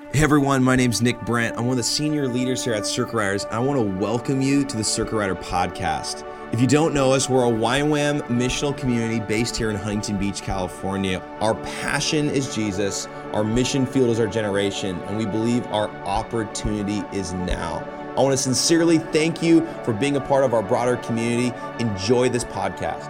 Hey everyone, my name's Nick Brent. I'm one of the senior leaders here at Circuit Riders. I want to welcome you to the Circuit Rider podcast. If you don't know us, we're a YWAM missional community based here in Huntington Beach, California. Our passion is Jesus, our mission field is our generation, and we believe our opportunity is now. I want to sincerely thank you for being a part of our broader community. Enjoy this podcast.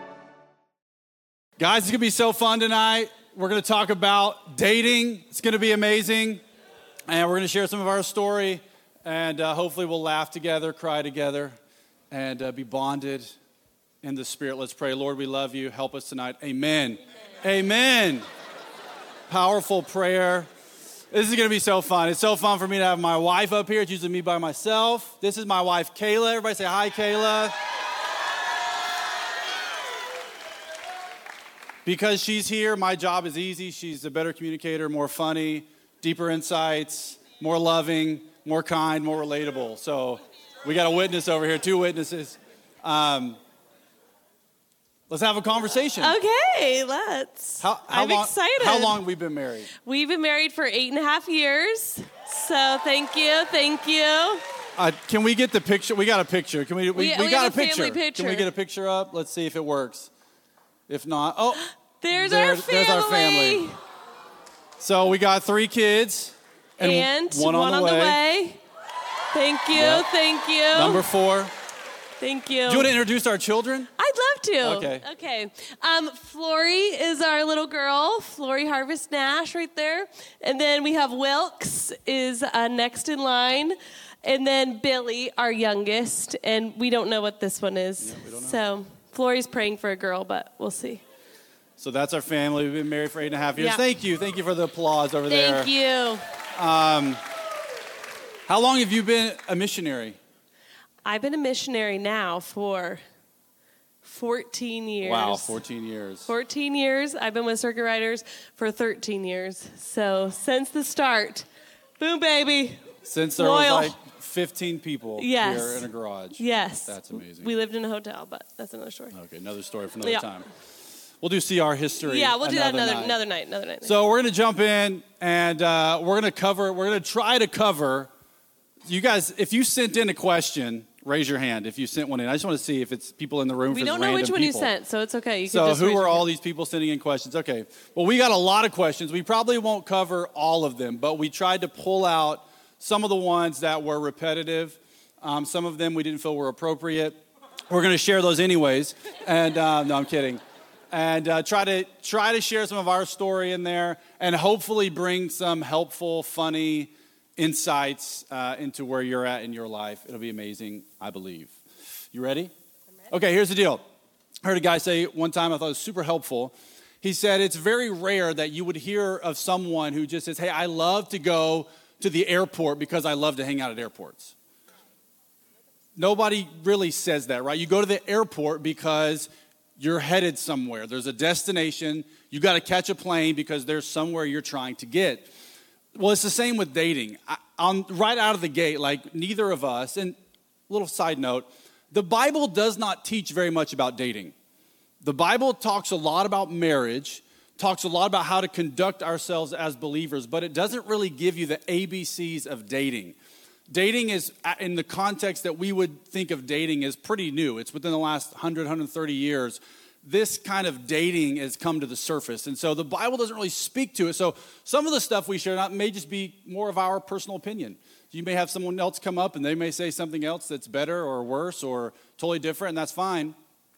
Guys, it's going to be so fun tonight. We're going to talk about dating. It's going to be amazing. And we're going to share some of our story. And hopefully we'll laugh together, cry together, and be bonded in the Spirit. Let's pray. Lord, we love you. Help us tonight. Amen. Amen. Powerful prayer. This is going to be so fun. It's so fun for me to have my wife up here. It's usually me by myself. This is my wife, Kayla. Everybody say hi, Kayla. Because she's here, my job is easy. She's a better communicator, more funny, deeper insights, more loving, more kind, more relatable. So we got a witness over here, two witnesses. Let's have a conversation. Okay, let's. I'm excited. How long have we been married? We've been married for 8.5 years. So thank you. Can we get the picture? We got a picture. Can we got a picture. Family picture. Can we get a picture up? Let's see if it works. If not, there's our family. So we got 3 kids and one on the way. Thank you. Yep. Thank you. Number 4. Thank you. Do you want to introduce our children? I'd love to. Okay. Flory is our little girl, Flory Harvest Nash right there. And then we have Wilkes is next in line. And then Billy, our youngest. And we don't know what this one is. Yeah, we don't know. So Flory's praying for a girl, but we'll see. So that's our family. We've been married for 8.5 years. Yeah. Thank you for the applause over there. Thank you. How long have you been a missionary? I've been a missionary now for 14 years. Wow, 14 years. 14 years. I've been with Circuit Riders for 13 years. So since the start, boom, baby. Since there was like 15 people here in a garage. Yes. That's amazing. We lived in a hotel, but that's another story. Okay, another story for another time. We'll do CR history. Yeah, we'll do that another night. So we're going to jump in and we're going to try to cover. You guys, if you sent in a question, raise your hand if you sent one in. I just want to see if it's people in the room. We don't know which one you sent, so it's okay. So who are all these people sending in questions? Okay. Well, we got a lot of questions. We probably won't cover all of them, but we tried to pull out some of the ones that were repetitive. Some of them we didn't feel were appropriate. We're going to share those anyways. And no, I'm kidding. And try to share some of our story in there and hopefully bring some helpful, funny insights into where you're at in your life. It'll be amazing, I believe. You ready? I'm ready. Okay, here's the deal. I heard a guy say one time, I thought it was super helpful. He said, it's very rare that you would hear of someone who just says, hey, I love to go to the airport because I love to hang out at airports. Nobody really says that, right? You go to the airport because you're headed somewhere. There's a destination. You got to catch a plane because there's somewhere you're trying to get. Well, it's the same with dating. Right out of the gate, like neither of us, and little side note, the Bible does not teach very much about dating. The Bible talks a lot about marriage, talks a lot about how to conduct ourselves as believers, but it doesn't really give you the ABCs of dating. Dating is, in the context that we would think of dating, is pretty new. It's within the last 100, 130 years. This kind of dating has come to the surface. And so the Bible doesn't really speak to it. So some of the stuff we share may just be more of our personal opinion. You may have someone else come up and they may say something else that's better or worse or totally different, and that's fine.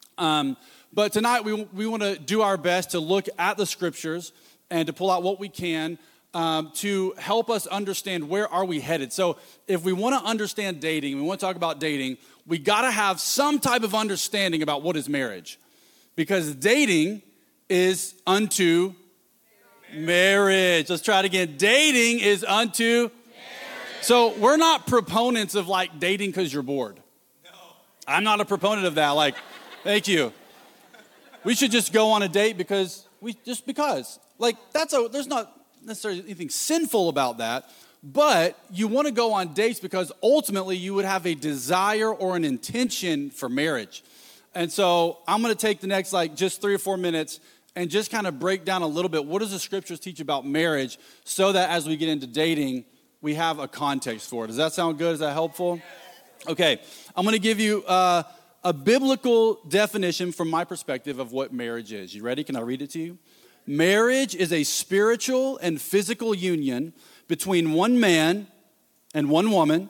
But tonight we want to do our best to look at the scriptures and to pull out what we can to help us understand where are we headed. So if we want to understand dating, we want to talk about dating, we got to have some type of understanding about what is marriage. Because dating is unto marriage. Let's try it again. Dating is unto marriage. So we're not proponents of like dating because you're bored. No. I'm not a proponent of that. Like, thank you. We should just go on a date because. Like, there's not necessarily anything sinful about that. But you want to go on dates because ultimately you would have a desire or an intention for marriage. And so I'm going to take the next just 3 or 4 minutes and just kind of break down a little bit what does the scriptures teach about marriage so that as we get into dating, we have a context for it. Does that sound good? Is that helpful? Okay, I'm going to give you a biblical definition from my perspective of what marriage is. You ready? Can I read it to you? Marriage is a spiritual and physical union between one man and one woman.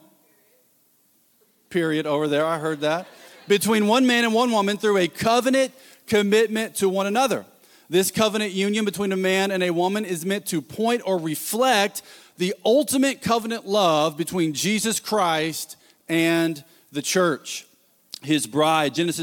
Period over there, I heard that. Between one man and one woman through a covenant commitment to one another. This covenant union between a man and a woman is meant to point or reflect the ultimate covenant love between Jesus Christ and the church, his bride. Genesis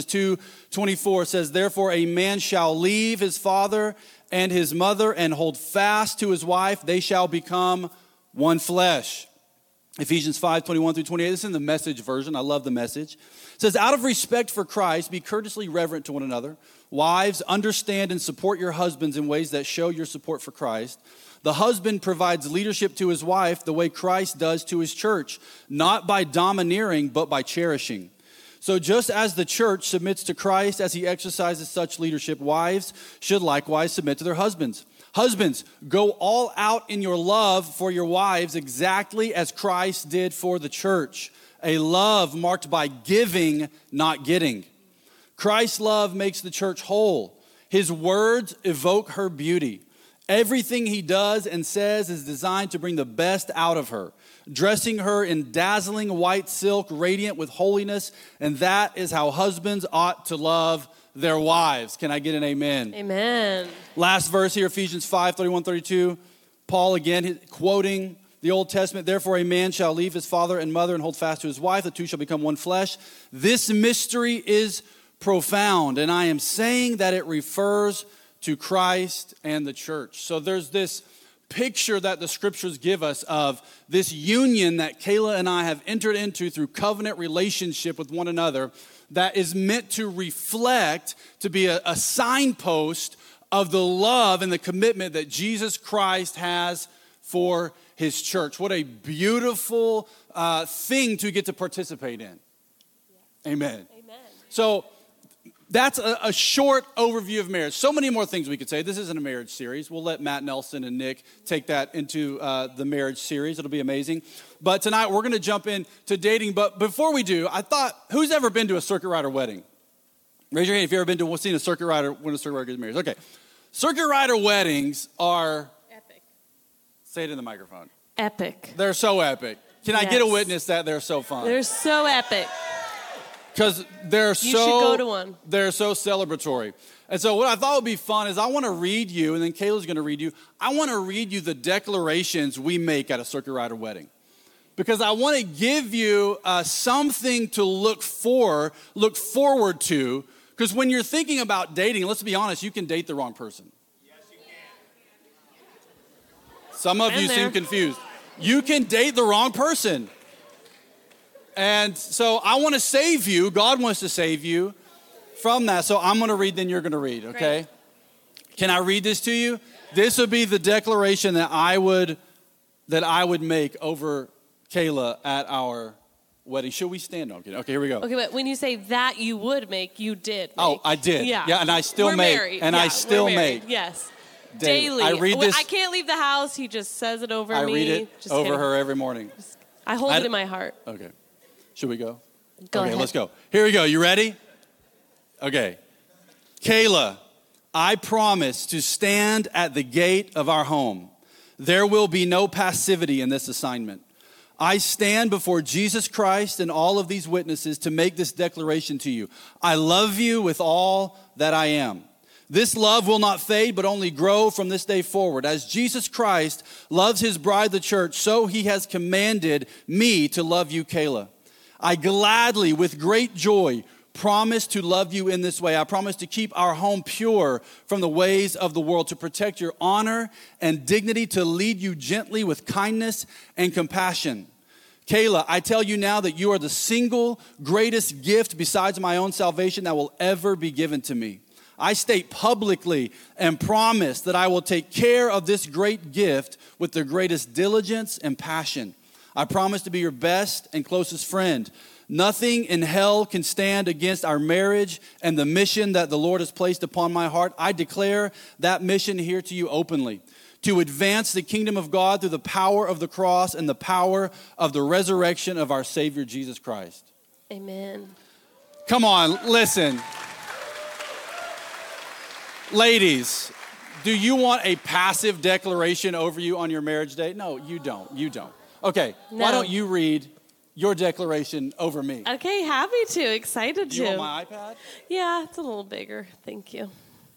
2:24 says, therefore a man shall leave his father and his mother and hold fast to his wife. They shall become one flesh. Ephesians 5:21-28. This is in the Message version. I love the Message. It says, out of respect for Christ, be courteously reverent to one another. Wives, understand and support your husbands in ways that show your support for Christ. The husband provides leadership to his wife the way Christ does to his church, not by domineering, but by cherishing. So just as the church submits to Christ as he exercises such leadership, wives should likewise submit to their husbands. Husbands, go all out in your love for your wives exactly as Christ did for the church. A love marked by giving, not getting. Christ's love makes the church whole. His words evoke her beauty. Everything he does and says is designed to bring the best out of her, dressing her in dazzling white silk, radiant with holiness, and that is how husbands ought to love their wives. Can I get an amen? Amen. Last verse here, Ephesians 5:31-32. Paul again quoting the Old Testament. Therefore a man shall leave his father and mother and hold fast to his wife. The two shall become one flesh. This mystery is profound, and I am saying that it refers to Christ and the church. So there's this picture that the scriptures give us of this union that Kayla and I have entered into through covenant relationship with one another that is meant to reflect, to be a signpost of the love and the commitment that Jesus Christ has for his church. What a beautiful thing to get to participate in. Yeah. Amen. Amen. So that's a short overview of marriage. So many more things we could say. This isn't a marriage series. We'll let Matt Nelson and Nick take that into the marriage series. It'll be amazing. But tonight we're going to jump into dating. But before we do, I thought, who's ever been to a circuit rider wedding? Raise your hand if you've ever been to seen a circuit rider when a circuit rider gets married. Okay. Circuit rider weddings are... Epic. Say it in the microphone. Epic. They're so epic. Can I get a witness that they're so fun? They're so epic. Because they're You should go to one. They're so celebratory. And so what I thought would be fun is I want to read you, and then Kayla's going to read you. I want to read you the declarations we make at a circuit rider wedding. Because I want to give you something to look forward to. Because when you're thinking about dating, let's be honest, you can date the wrong person. Yes, you can. Some of you seem confused. You can date the wrong person. And so I want to save you. God wants to save you from that. So I'm going to read, then you're going to read, okay? Great. Can I read this to you? This would be the declaration that I would make over Kayla at our wedding. Should we stand? Okay, here we go. Okay, but when you say that you would make, you did make. Oh, I did. Yeah, and I still we're make. Married. And I still make. Yes. Daily. I read this. I can't leave the house. He just says it over me. I read it just over kidding. her every morning. I hold it in my heart. Okay. Should we go? Go okay, ahead. Let's go. Here we go. You ready? Okay. Kayla, I promise to stand at the gate of our home. There will be no passivity in this assignment. I stand before Jesus Christ and all of these witnesses to make this declaration to you. I love you with all that I am. This love will not fade, but only grow from this day forward. As Jesus Christ loves his bride, the church, so he has commanded me to love you, Kayla. I gladly, with great joy, promise to love you in this way. I promise to keep our home pure from the ways of the world, to protect your honor and dignity, to lead you gently with kindness and compassion. Kayla, I tell you now that you are the single greatest gift besides my own salvation that will ever be given to me. I state publicly and promise that I will take care of this great gift with the greatest diligence and passion. I promise to be your best and closest friend, Nothing in hell can stand against our marriage and the mission that the Lord has placed upon my heart. I declare that mission here to you openly, to advance the kingdom of God through the power of the cross and the power of the resurrection of our Savior, Jesus Christ. Amen. Come on, listen. Ladies, do you want a passive declaration over you on your marriage day? No, you don't. You don't. Okay, No. Why don't you read your declaration over me? Okay, happy to. Excited Do to. you want my iPad? Yeah, it's a little bigger. Thank you.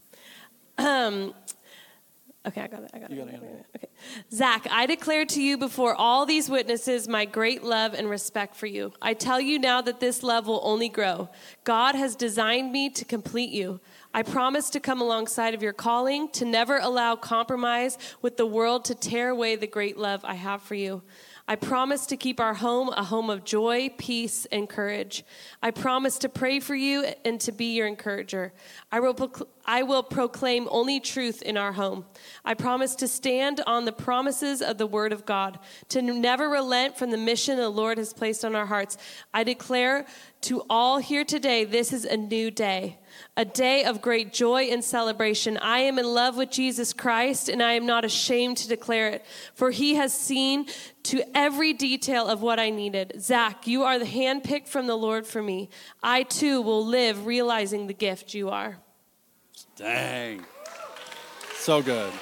Okay, I got it. You got it. Okay. Zach, I declare to you before all these witnesses my great love and respect for you. I tell you now that this love will only grow. God has designed me to complete you. I promise to come alongside of your calling, to never allow compromise with the world to tear away the great love I have for you. I promise to keep our home a home of joy, peace, and courage. I promise to pray for you and to be your encourager. I will proclaim only truth in our home. I promise to stand on the promises of the Word of God, to never relent from the mission the Lord has placed on our hearts. I declare to all here today, this is a new day, a day of great joy and celebration. I am in love with Jesus Christ, and I am not ashamed to declare it, for he has seen to every detail of what I needed. Zach, you are the handpicked from the Lord for me. I too will live realizing the gift you are. Dang. So good.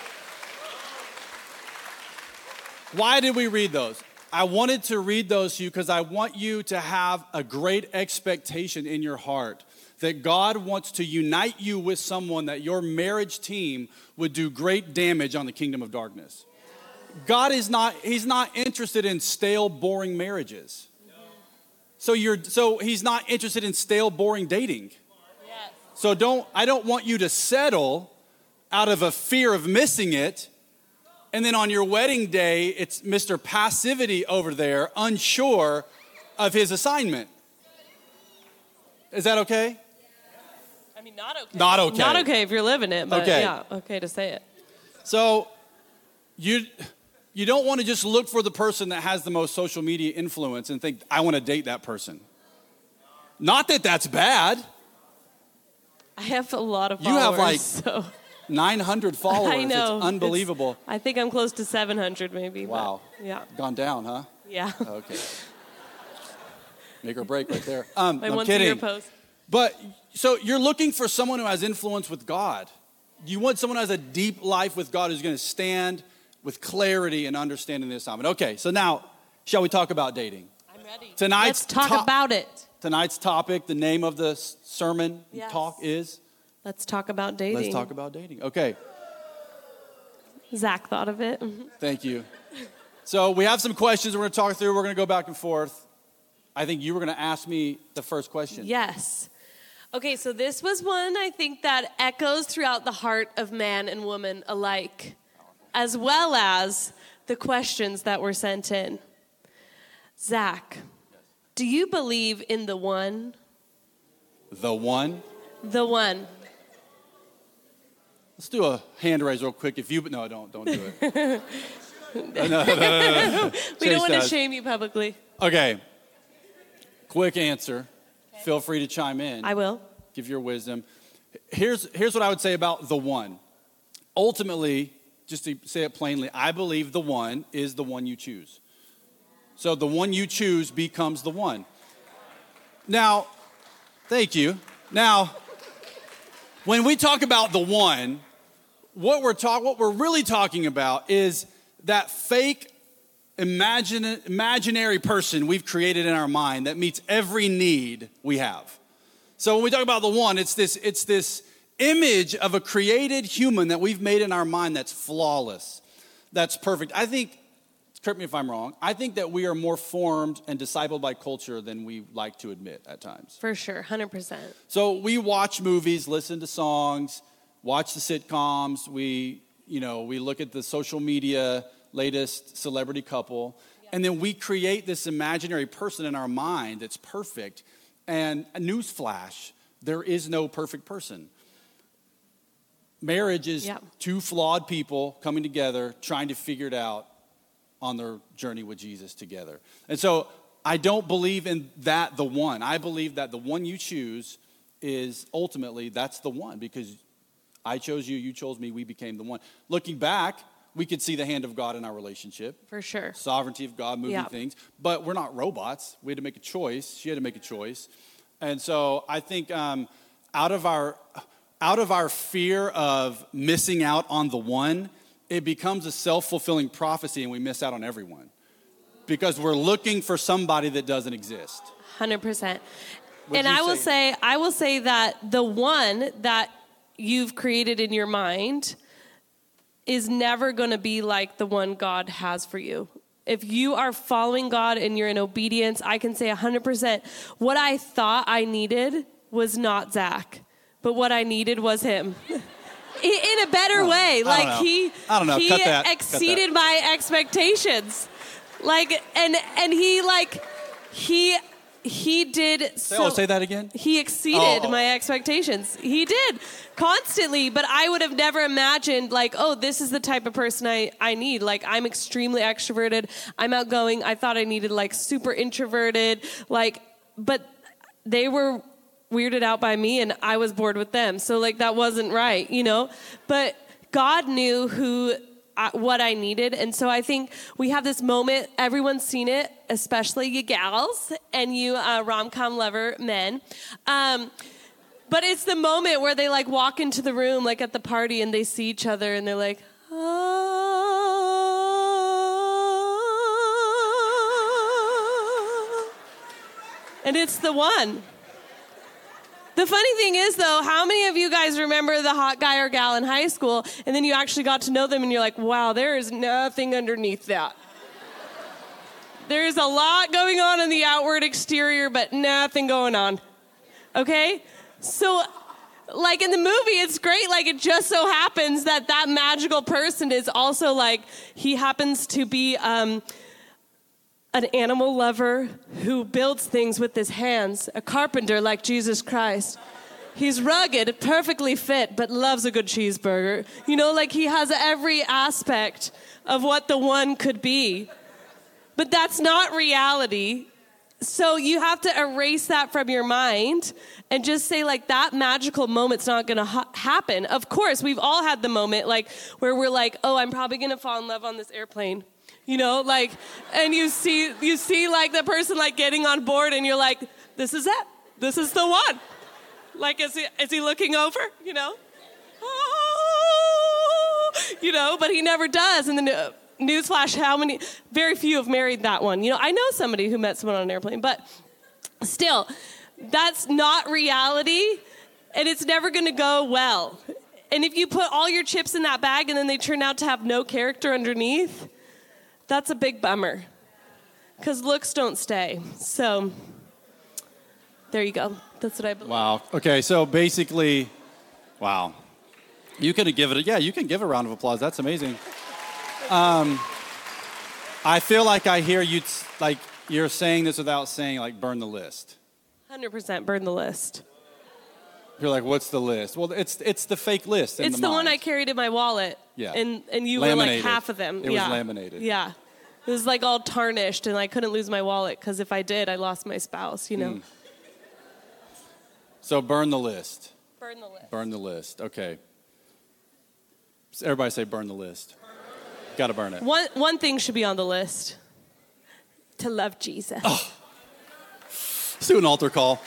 Why did we read those? I wanted to read those to you because I want you to have a great expectation in your heart that God wants to unite you with someone that your marriage team would do great damage on the kingdom of darkness. God is not, he's not interested in stale, boring marriages. So he's not interested in stale, boring dating. So I don't want you to settle out of a fear of missing it. And then on your wedding day, it's Mr. Passivity over there, unsure of his assignment. Is that okay? I mean, not okay. Not okay. Not okay if you're living it, but Okay. yeah, okay to say it. So you don't want to just look for the person that has the most social media influence and think, I want to date that person. Not that that's bad. I have a lot of followers. You have like so 900 followers. I know. It's unbelievable. I think I'm close to 700 maybe. Wow. But yeah. Gone down, huh? Yeah. Okay. Make or break right there. My I'm once a year kidding. post. But so you're looking for someone who has influence with God. You want someone who has a deep life with God who's going to stand with clarity and understanding the assignment. Okay, so now, shall we talk about dating? I'm ready. Tonight's Let's talk about it. Tonight's topic, the name of the sermon Yes. talk is? Let's talk about dating. Let's talk about dating. Okay, Zach thought of it. Mhm. thank you. So we have some questions we're going to talk through. We're going to go back and forth. I think you were going to ask me the first question. Yes. Okay, so this was one I think that echoes throughout the heart of man and woman alike, as well as the questions that were sent in. Zach, do you believe in the one? The one? The one. Let's do a hand raise real quick. No, don't do it. We Chase don't want to does. shame you publicly. Okay. Quick answer. Feel free to chime in. I will. Give your wisdom. Here's what I would say about the one. Ultimately, just to say it plainly, I believe the one is the one you choose. So the one you choose becomes the one. Now, thank you. Now, when we talk about the one, what we're really talking about is that fake imaginary person we've created in our mind that meets every need we have. So when we talk about the one, it's this image of a created human that we've made in our mind that's flawless, that's perfect. I think, correct me if I'm wrong, I think that we are more formed and discipled by culture than we like to admit at times. For sure, 100%. So we watch movies, listen to songs, watch the sitcoms, we look at the social media latest celebrity couple, and then we create this imaginary person in our mind that's perfect. And a newsflash, there is no perfect person. Marriage is two flawed people coming together, trying to figure it out on their journey with Jesus together. And so I don't believe in that the one. I believe that the one you choose is ultimately, that's the one, because I chose you, you chose me, we became the one. Looking back, we could see the hand of God in our relationship. For sure. Sovereignty of God moving things. But we're not robots. We had to make a choice. She had to make a choice. And so I think out of our fear of missing out on the one, it becomes a self-fulfilling prophecy and we miss out on everyone. Because we're looking for somebody that doesn't exist. 100%. And I will say that the one that you've created in your mind is never going to be like the one God has for you. If you are following God and you're in obedience, I can say 100%. What I thought I needed was not Zach, but what I needed was him. In a better way. Like he exceeded my expectations. Like, and he did so. Say that again? He exceeded my expectations. He did constantly, but I would have never imagined like, oh, this is the type of person I need. Like, I'm extremely extroverted. I'm outgoing. I thought I needed like super introverted, like, but they were weirded out by me and I was bored with them. So like that wasn't right, you know, but God knew what I needed. And so I think we have this moment, everyone's seen it, especially you gals and you rom-com lover men. But it's the moment where they like walk into the room, like at the party, and they see each other and they're like, oh. And it's the one. The funny thing is, though, how many of you guys remember the hot guy or gal in high school, and then you actually got to know them, and you're like, wow, there is nothing underneath that. There's a lot going on in the outward exterior, but nothing going on. Okay? So, like in the movie, it's great. Like, it just so happens that magical person is also like, he happens to be an animal lover who builds things with his hands, a carpenter like Jesus Christ. He's rugged, perfectly fit, but loves a good cheeseburger. You know, like he has every aspect of what the one could be. But that's not reality. So you have to erase that from your mind and just say, like, that magical moment's not going to happen. Of course, we've all had the moment, like, where we're like, oh, I'm probably going to fall in love on this airplane. You know, like, and you see like the person like getting on board and you're like, this is it. This is the one. Like, is he looking over, you know? Oh, you know, but he never does. And then newsflash, very few have married that one. You know, I know somebody who met someone on an airplane, but still, that's not reality and it's never going to go well. And if you put all your chips in that bag and then they turn out to have no character underneath, that's a big bummer, because looks don't stay. So there you go. That's what I believe. Wow. Okay, so basically, wow. You can give a round of applause. That's amazing. I feel like I hear you, like you're saying this without saying, like, burn the list. 100% burn the list. You're like, what's the list? Well, it's the fake list. It's the one I carried in my wallet. Yeah. And you laminated. were like half of them. It was laminated. Yeah. It was like all tarnished, and I couldn't lose my wallet because if I did, I lost my spouse, you know. So burn the list. Burn the list. Burn the list. Okay. So everybody say burn the list. Got to burn it. One thing should be on the list. To love Jesus. Oh. Let's do an altar call.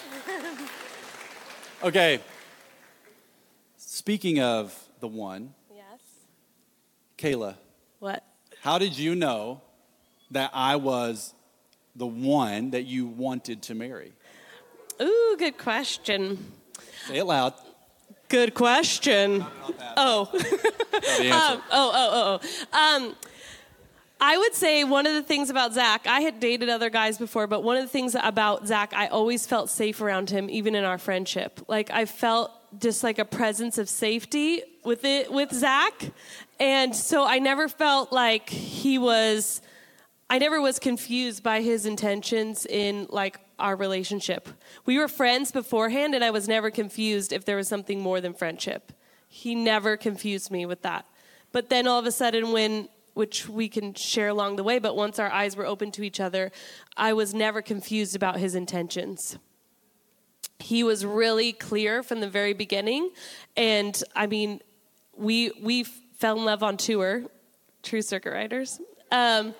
Okay. Speaking of the one. Yes. Kayla. What? How did you know that I was the one that you wanted to marry? Ooh, good question. Say it loud. Good question. Oh. I would say one of the things about Zach, I had dated other guys before, but one of the things about Zach, I always felt safe around him, even in our friendship. Like, I felt just like a presence of safety with Zach. And so I never felt like I never was confused by his intentions in, like, our relationship. We were friends beforehand, and I was never confused if there was something more than friendship. He never confused me with that. But then all of a sudden, when which we can share along the way, but once our eyes were open to each other, I was never confused about his intentions. He was really clear from the very beginning. And I mean, we fell in love on tour, true circuit riders. And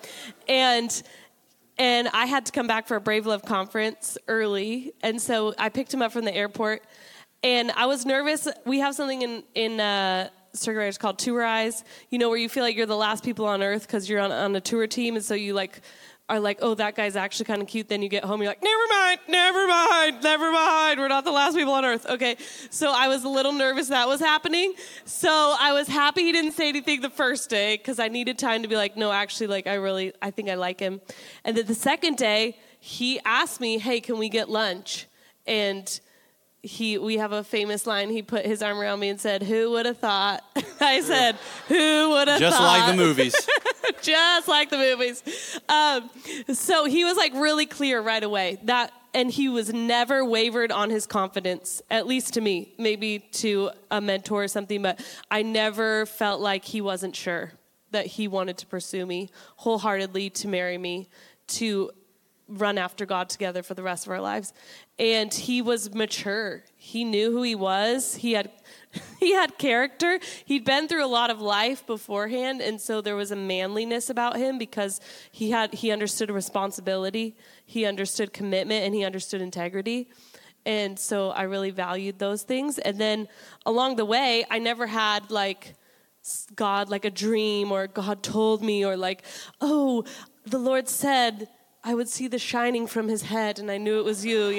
I had to come back for a Brave Love conference early. And so I picked him up from the airport. And I was nervous. We have something in circuit riders called Tour Eyes, where you feel like you're the last people on earth because you're on a tour team. And so you are like, oh, that guy's actually kind of cute. Then you get home, you're like, never mind. We're not the last people on earth. Okay. So I was a little nervous that was happening. So I was happy he didn't say anything the first day because I needed time to be like, no, actually, I think I like him. And then the second day, he asked me, hey, can we get lunch? And we have a famous line. He put his arm around me and said, who would have thought? I said, who would have thought? Just like the movies. Just like the movies. So he was really clear right away and he was never wavered on his confidence, at least to me, maybe to a mentor or something, but I never felt like he wasn't sure that he wanted to pursue me wholeheartedly, to marry me, to run after God together for the rest of our lives. And he was mature. He knew who he was. He had character. He'd been through a lot of life beforehand, and so there was a manliness about him because he understood responsibility, he understood commitment, and he understood integrity. And so I really valued those things. And then along the way, I never had God, a dream, or God told me, or oh, the Lord said I would see the shining from his head, and I knew it was you.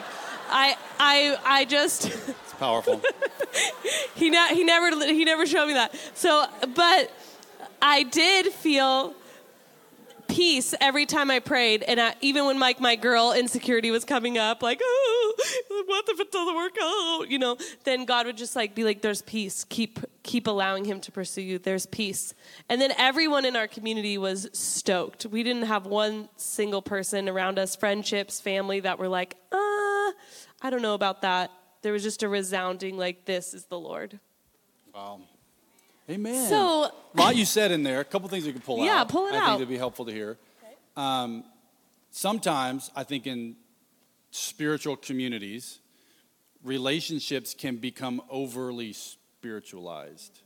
I just. It's powerful. He never showed me that. So, but I did feel peace every time I prayed, and even when my girl insecurity was coming up, oh, what if it doesn't work out? Then God would just be like, there's peace. Keep allowing him to pursue you. There's peace. And then everyone in our community was stoked. We didn't have one single person around us, friendships, family, that were like, I don't know about that. There was just a resounding, this is the Lord. Wow. Amen. So, a lot you said in there. A couple things you can pull out. Yeah, pull it out. I think it'd be helpful to hear. Okay. Sometimes, I think in spiritual communities, relationships can become overly spiritualized.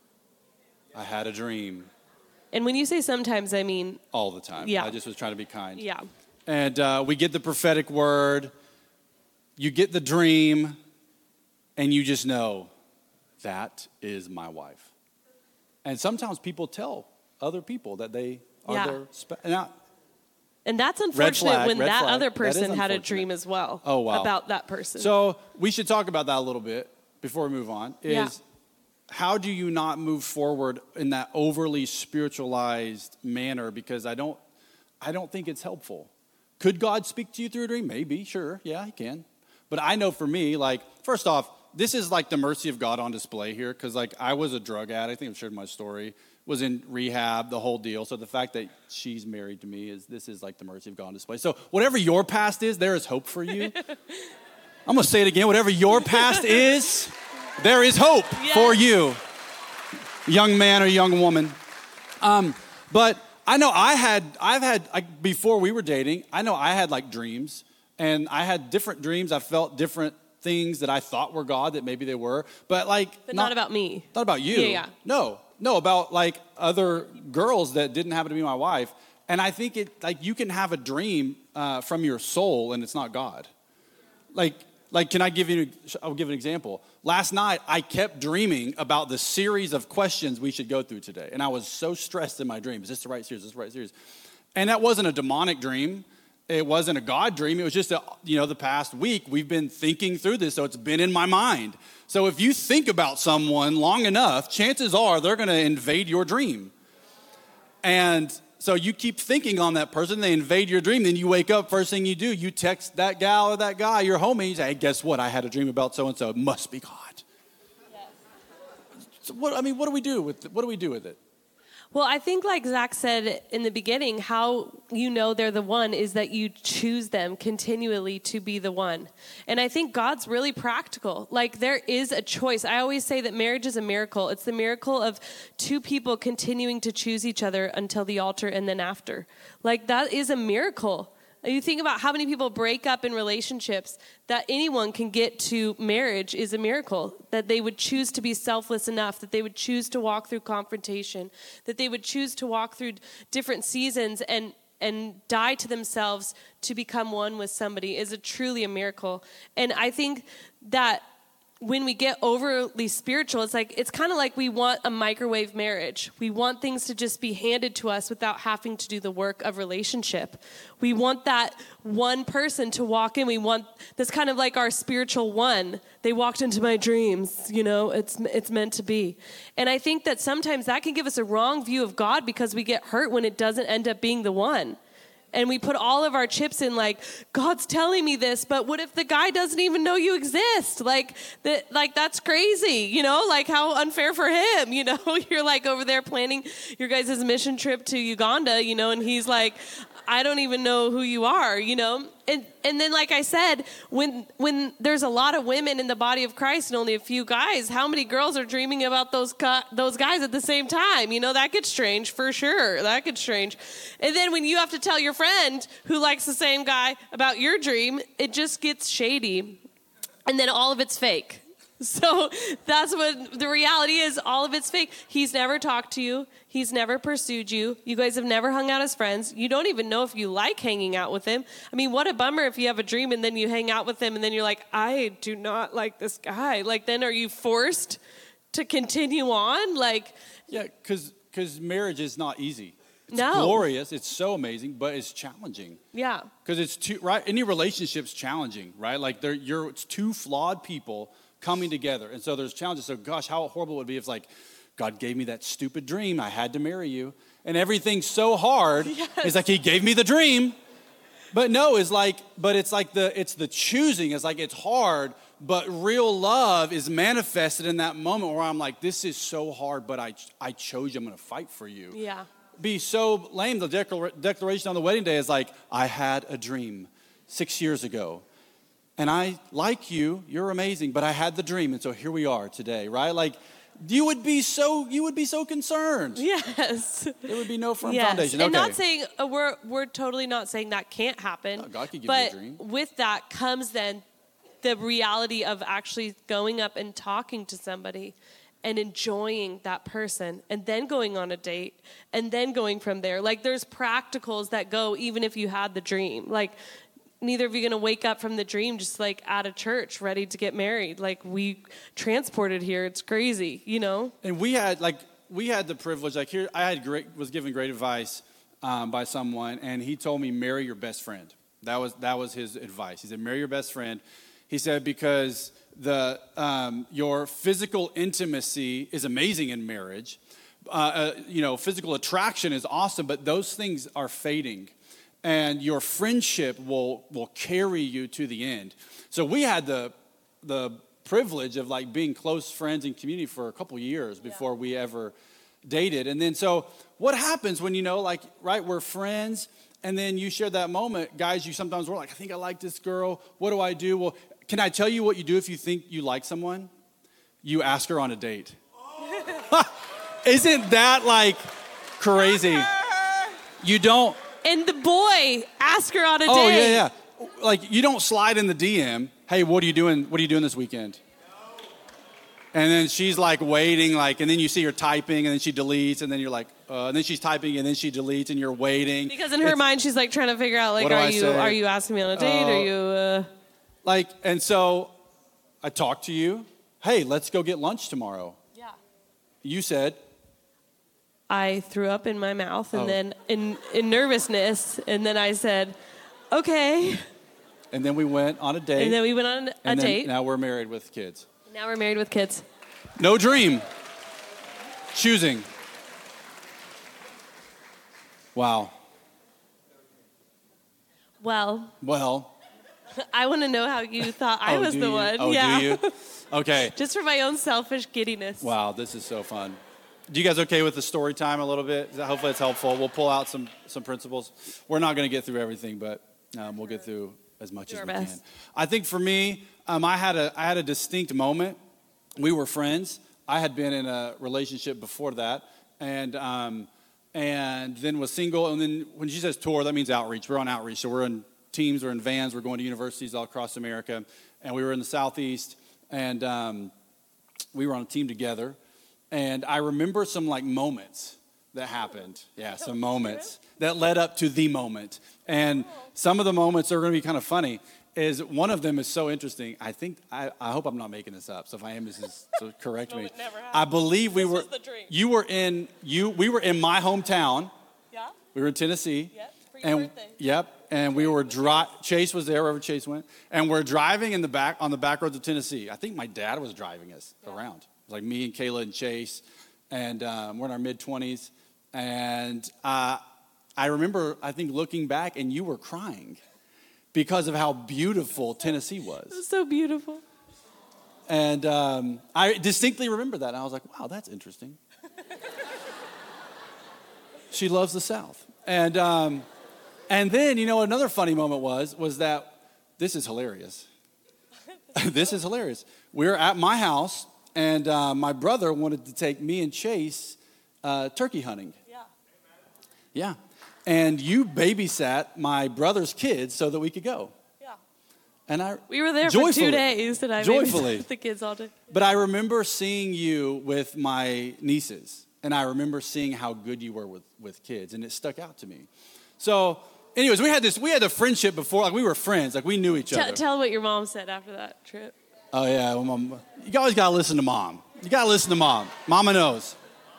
I had a dream. And when you say sometimes, I mean... all the time. Yeah. I just was trying to be kind. Yeah. And we get the prophetic word. You get the dream. And you just know, that is my wife. And sometimes people tell other people that they are their... And that's unfortunate when that flag. Other person had a dream as well about that person. So we should talk about that a little bit before we move on. How do you not move forward in that overly spiritualized manner? Because I don't think it's helpful. Could God speak to you through a dream? Maybe, sure. Yeah, he can. But I know for me, first off, this is the mercy of God on display here, because I was a drug addict. I think I've shared my story. Was in rehab, the whole deal. So the fact that she's married to me is the mercy of God on display. So whatever your past is, there is hope for you. I'm going to say it again. Whatever your past is, there is hope for you, young man or young woman. But I know I've had before we were dating, I know I had dreams, and I had different dreams. I felt different things that I thought were God that maybe they were, but not about me. Not about you. Yeah. No, about other girls that didn't happen to be my wife. And I think you can have a dream from your soul and it's not God. Can I give you? I'll give an example. Last night I kept dreaming about the series of questions we should go through today, and I was so stressed in my dream. Is this the right series? Is this the right series? And that wasn't a demonic dream. It wasn't a God dream. It was just the past week we've been thinking through this, so it's been in my mind. So if you think about someone long enough, chances are they're going to invade your dream. And so you keep thinking on that person, they invade your dream, then you wake up, first thing you do, you text that gal or that guy, your homie, you say, hey, guess what? I had a dream about so-and-so. It must be God. Yes. So what do we do with it? Well, I think like Zach said in the beginning, how you know they're the one is that you choose them continually to be the one. And I think God's really practical. Like there is a choice. I always say that marriage is a miracle. It's the miracle of two people continuing to choose each other until the altar and then after. Like that is a miracle. You think about how many people break up in relationships, that anyone can get to marriage is a miracle. That they would choose to be selfless enough, that they would choose to walk through confrontation, that they would choose to walk through different seasons and die to themselves to become one with somebody is truly a miracle. And I think that when we get overly spiritual, it's kind of like we want a microwave marriage. We want things to just be handed to us without having to do the work of relationship. We want that one person to walk in. We want that's kind of like our spiritual one. They walked into my dreams, it's meant to be. And I think that sometimes that can give us a wrong view of God because we get hurt when it doesn't end up being the one. And we put all of our chips in like, God's telling me this, but what if the guy doesn't even know you exist? That's crazy, like how unfair for him, You're like over there planning your guys' mission trip to Uganda, and he's like, I don't even know who you are, And then, like I said, when there's a lot of women in the body of Christ and only a few guys, how many girls are dreaming about those guys at the same time? That gets strange for sure. That gets strange. And then when you have to tell your friend who likes the same guy about your dream, it just gets shady. And then all of it's fake. So that's what the reality is. All of it's fake. He's never talked to you. He's never pursued you. You guys have never hung out as friends. You don't even know if you like hanging out with him. I mean, what a bummer if you have a dream and then you hang out with him and then you're like, I do not like this guy. Like, then are you forced to continue on? Yeah, because marriage is not easy. It's No. glorious. It's so amazing, but it's challenging. Yeah. Because it's right. Any relationship's challenging, right? Like it's two flawed people coming together, and so there's challenges. So, gosh, how horrible it would be if like God gave me that stupid dream. I had to marry you, and everything's so hard. Yes. It's like He gave me the dream, but no, it's the choosing. It's like it's hard, but real love is manifested in that moment where I'm like, this is so hard, but I chose you. I'm going to fight for you. Yeah. Be so lame. The declaration on the wedding day is like, I had a dream 6 years ago. And I like you, you're amazing, but I had the dream, and so here we are today, right? Like, you would be so concerned. Yes. There would be no firm Yes. foundation. And okay. not saying, we're totally not saying that can't happen. God could give but you a dream. with that comes then the reality of actually going up and talking to somebody and enjoying that person and then going on a date and then going from there. Like, there's practicals that go even if you had the dream. Like, neither of you going to wake up from the dream just like at a church ready to get married. Like, we transported here. It's crazy, And we had the privilege, like here, was given great advice by someone, and he told me, marry your best friend. That was his advice. He said, marry your best friend. He said, because your physical intimacy is amazing in marriage. Physical attraction is awesome, but those things are fading. And your friendship will carry you to the end. So we had the privilege of like being close friends in community for a couple years before we ever dated. And then so what happens when we're friends, and then you share that moment, guys, you sometimes were like, I think I like this girl. What do I do? Well, can I tell you what you do if you think you like someone? You ask her on a date. Isn't that like crazy? You don't. And the boy asked her on a date. Oh, yeah. Like, you don't slide in the DM, hey, what are you doing this weekend? And then she's like waiting, like, and then you see her typing, and then she deletes, and then you're like, and then she's typing, and then she deletes, and you're waiting. Because in her mind, she's like trying to figure out, like, are you asking me on a date? Are you, and so I talked to you. Hey, let's go get lunch tomorrow. Yeah. You said, I threw up in my mouth, and then in nervousness, and then I said, okay. And then we went on a date. And then we went on a date. Now we're married with kids. Now we're married with kids. No dream. Choosing. Wow. Well. I want to know how you thought I was the one. Oh, yeah. do you? Okay. Just for my own selfish giddiness. Wow, this is so fun. Do you guys okay with the story time a little bit? Hopefully it's helpful. We'll pull out some principles. We're not going to get through everything, but we'll get through as much as we can. I think for me, I had a distinct moment. We were friends. I had been in a relationship before that, and then was single. And then when she says tour, that means outreach. We're on outreach, so we're in teams, we're in vans, we're going to universities all across America, and we were in the Southeast, and we were on a team together. And I remember some moments that happened. Yeah, some moments that led up to the moment. And some of the moments are going to be kind of funny. Is one of them is so interesting. I think I hope I'm not making this up. So if I am, so correct me. I believe we were in my hometown. Yeah. We were in Tennessee. Yep. For your birthday. Yep. And we were Chase was there wherever Chase went, and we're driving on the back roads of Tennessee. I think my dad was driving us around. Like me and Kayla and Chase, and we're in our mid-20s. And I remember, I think, looking back, and you were crying because of how beautiful Tennessee was. It was so beautiful. And I distinctly remember that. And I was like, wow, that's interesting. She loves the South. And then, another funny moment was that this is hilarious. This is hilarious. We were at my house. And my brother wanted to take me and Chase turkey hunting. Yeah. Yeah. And you babysat my brother's kids so that we could go. Yeah. And we were there for 2 days, and I babysat the kids all day. But I remember seeing you with my nieces, and I remember seeing how good you were with kids, and it stuck out to me. So, anyways, we had a friendship before. We were friends. We knew each other. Tell what your mom said after that trip. Oh, yeah. Well, Mom, you always got to listen to Mom. You got to listen to Mom. Mama knows.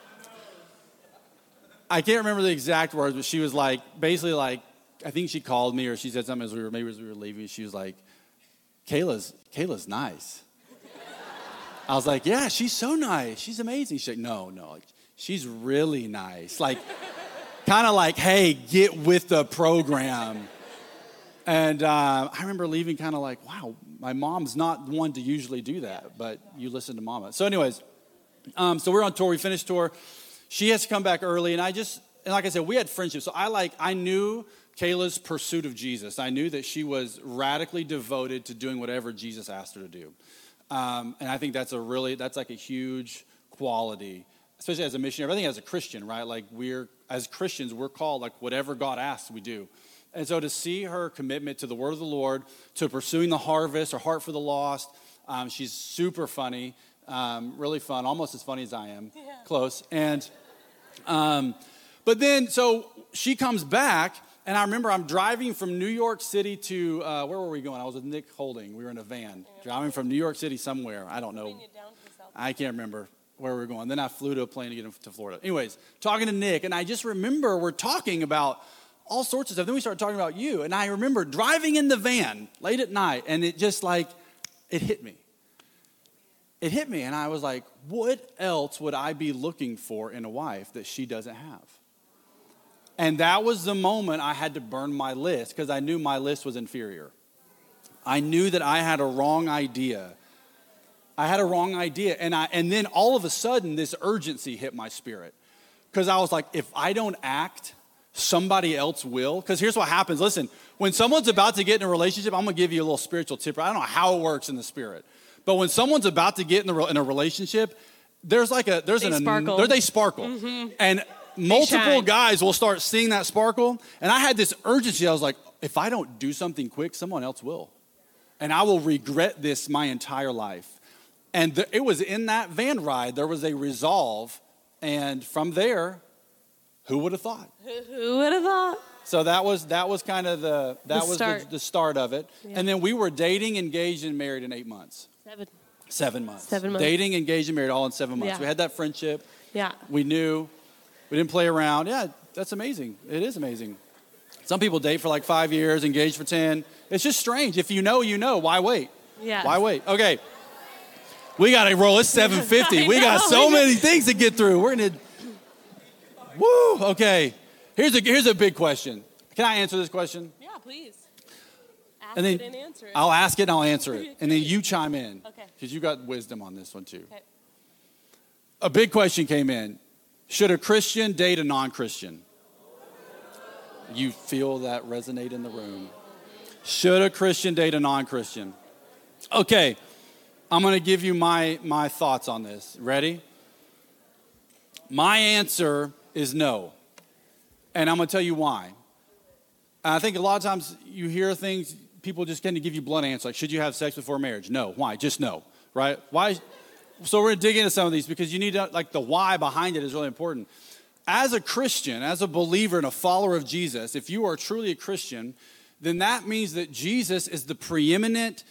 I can't remember the exact words, but she was basically I think she called me or she said something as we were leaving. She was like, Kayla's nice. I was like, yeah, she's so nice. She's amazing. She's like, no, she's really nice. Kind of hey, get with the program. And I remember leaving kind of wow, my mom's not one to usually do that, but you listen to Mama. So anyways, so we're on tour. We finished tour. She has to come back early, and like I said, we had friendship. So I knew Kayla's pursuit of Jesus. I knew that she was radically devoted to doing whatever Jesus asked her to do. And I think that's a huge quality, especially as a missionary. I think as a Christian, right? As Christians, we're called whatever God asks, we do. And so to see her commitment to the word of the Lord, to pursuing the harvest, her heart for the lost, she's super funny, really fun, almost as funny as I am, close. And but then, so she comes back, and I remember I'm driving from New York City to, where were we going? I was with Nick Holding. We were in a van, driving from New York City somewhere. I don't know. I can't remember where we were going. Then I flew to a plane to get to Florida. Anyways, talking to Nick, and I just remember we're talking about all sorts of stuff. Then we started talking about you. And I remember driving in the van late at night, and it just it hit me. It hit me, and I was like, what else would I be looking for in a wife that she doesn't have? And that was the moment I had to burn my list, because I knew my list was inferior. I knew that I had a wrong idea. And then all of a sudden, this urgency hit my spirit. Because I was like, if I don't act, somebody else will. Because here's what happens. Listen, when someone's about to get in a relationship, I'm going to give you a little spiritual tip. I don't know how it works in the spirit. But when someone's about to get in a relationship, they sparkle. Mm-hmm. And multiple guys will start seeing that sparkle. And I had this urgency. I was like, if I don't do something quick, someone else will. And I will regret this my entire life. And it was in that van ride, there was a resolve. And from there, who would have thought? Who would have thought? So that was kind of the start of it. Yeah. And then we were dating, engaged, and married in 8 months. 7 months. 7 months. Dating, engaged, and married all in 7 months. Yeah. We had that friendship. Yeah. We knew. We didn't play around. Yeah, that's amazing. It is amazing. Some people date for 5 years, engaged for 10. It's just strange. If you know, you know. Why wait? Yeah. Why wait? Okay. We got to roll. It's 7:50. We got so many things to get through. We're going to... Woo! Okay. Here's a big question. Can I answer this question? Yeah, please. Ask and then it and answer it. I'll ask it and I'll answer it. And then you chime in. Okay. Because you got wisdom on this one too. Okay. A big question came in. Should a Christian date a non-Christian? You feel that resonate in the room. Should a Christian date a non-Christian? Okay, I'm going to give you my thoughts on this. Ready? My answer is no. And I'm going to tell you why. I think a lot of times you hear things, people just tend to give you blunt answers, like, should you have sex before marriage? No. Why? Just no, right? Why? So we're going to dig into some of these because you need to, like, the why behind it is really important. As a Christian, as a believer and a follower of Jesus, if you are truly a Christian, then that means that Jesus is the preeminent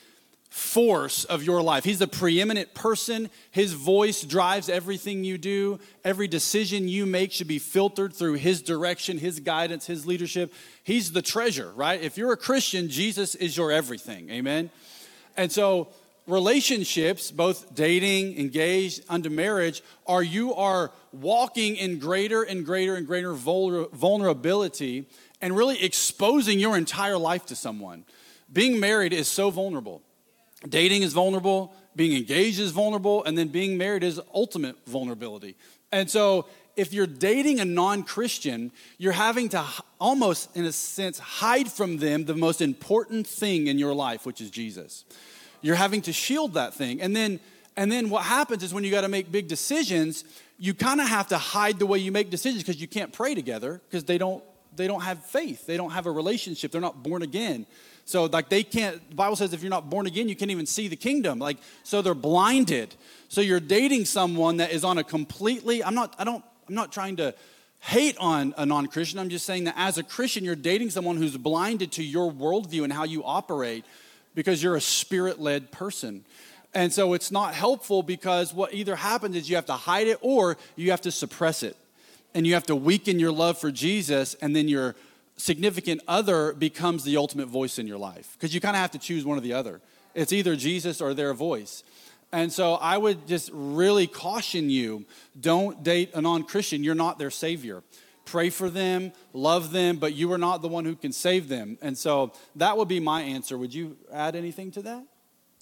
force of your life. He's the preeminent person. His voice drives everything you do. Every decision you make should be filtered through his direction, his guidance, his leadership. He's the treasure, right? If you're a Christian, Jesus is your everything. Amen? And so relationships, both dating, engaged, unto marriage, you are walking in greater and greater and greater vulnerability and really exposing your entire life to someone. Being married is so vulnerable. Dating is vulnerable, being engaged is vulnerable, and then being married is ultimate vulnerability. And so if you're dating a non-Christian, you're having to almost, in a sense, hide from them the most important thing in your life, which is Jesus. You're having to shield that thing. And then what happens is when you got to make big decisions, you kind of have to hide the way you make decisions because you can't pray together because they don't have faith. They don't have a relationship. They're not born again. So like the Bible says if you're not born again, you can't even see the kingdom. Like, so they're blinded. So you're dating someone that is on a completely, I'm not trying to hate on a non-Christian. I'm just saying that as a Christian, you're dating someone who's blinded to your worldview and how you operate because you're a spirit-led person. And so it's not helpful because what either happens is you have to hide it or you have to suppress it. And you have to weaken your love for Jesus, and then your significant other becomes the ultimate voice in your life. Because you kind of have to choose one or the other. It's either Jesus or their voice. And so I would just really caution you, don't date a non-Christian. You're not their savior. Pray for them, love them, but you are not the one who can save them. And so that would be my answer. Would you add anything to that?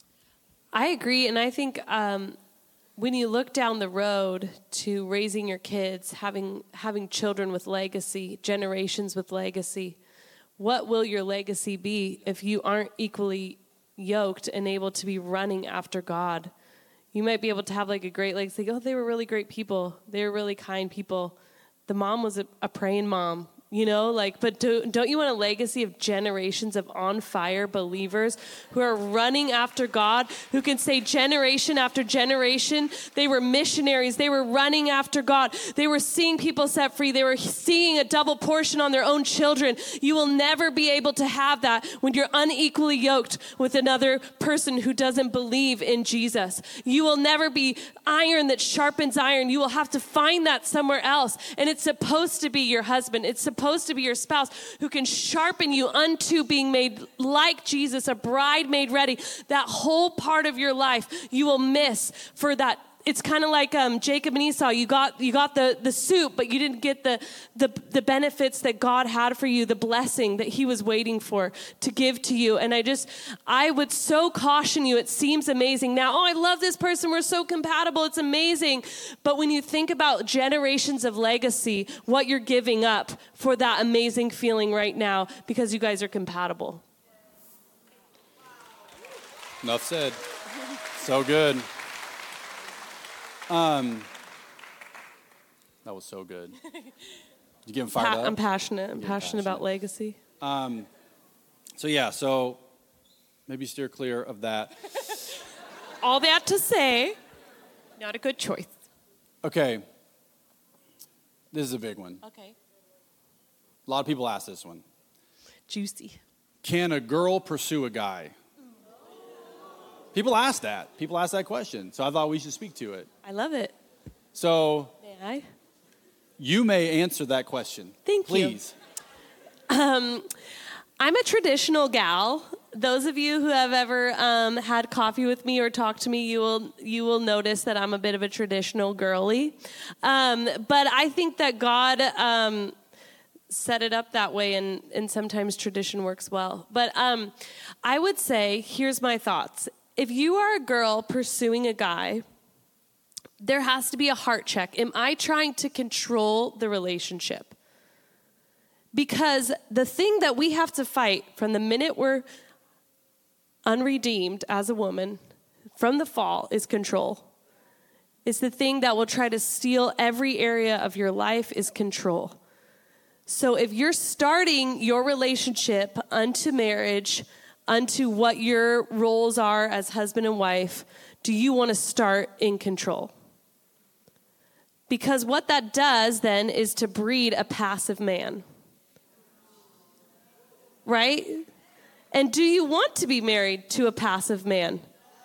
I agree, and I think when you look down the road to raising your kids, having children with legacy, generations with legacy, what will your legacy be if you aren't equally yoked and able to be running after God? You might be able to have like a great legacy. Oh, they were really great people. They were really kind people. The mom was a praying mom. You know, like, but don't you want a legacy of generations of on fire believers who are running after God, who can say generation after generation, they were missionaries, they were running after God, they were seeing people set free, they were seeing a double portion on their own children. You will never be able to have that when you're unequally yoked with another person who doesn't believe in Jesus. You will never be iron that sharpens iron. You will have to find that somewhere else. And it's supposed to be your husband. It's supposed to be your spouse who can sharpen you unto being made like Jesus, a bride made ready. That whole part of your life you will miss for that. It's kind of like Jacob and Esau. You got the soup, but you didn't get the benefits that God had for you, the blessing that he was waiting for to give to you. And I would so caution you. It seems amazing now. Oh, I love this person. We're so compatible. It's amazing. But when you think about generations of legacy, what you're giving up for that amazing feeling right now because you guys are compatible. Enough said. So good. That was so good. You get him fired up? I'm passionate. I'm passionate about legacy. So maybe steer clear of that. All that to say, not a good choice. Okay. This is a big one. Okay. A lot of people ask this one. Juicy. Can a girl pursue a guy? People ask that. People ask that question. So I thought we should speak to it. I love it. So may I? You may answer that question. Thank you. Please. I'm a traditional gal. Those of you who have ever had coffee with me or talked to me, you will notice that I'm a bit of a traditional girly. But I think that God set it up that way, and sometimes tradition works well. But I would say, here's my thoughts. If you are a girl pursuing a guy, there has to be a heart check. Am I trying to control the relationship? Because the thing that we have to fight from the minute we're unredeemed as a woman from the fall is control. It's the thing that will try to steal every area of your life is control. So if you're starting your relationship unto marriage, unto what your roles are as husband and wife, do you want to start in control? Because what that does then is to breed a passive man. Right? And do you want to be married to a passive man?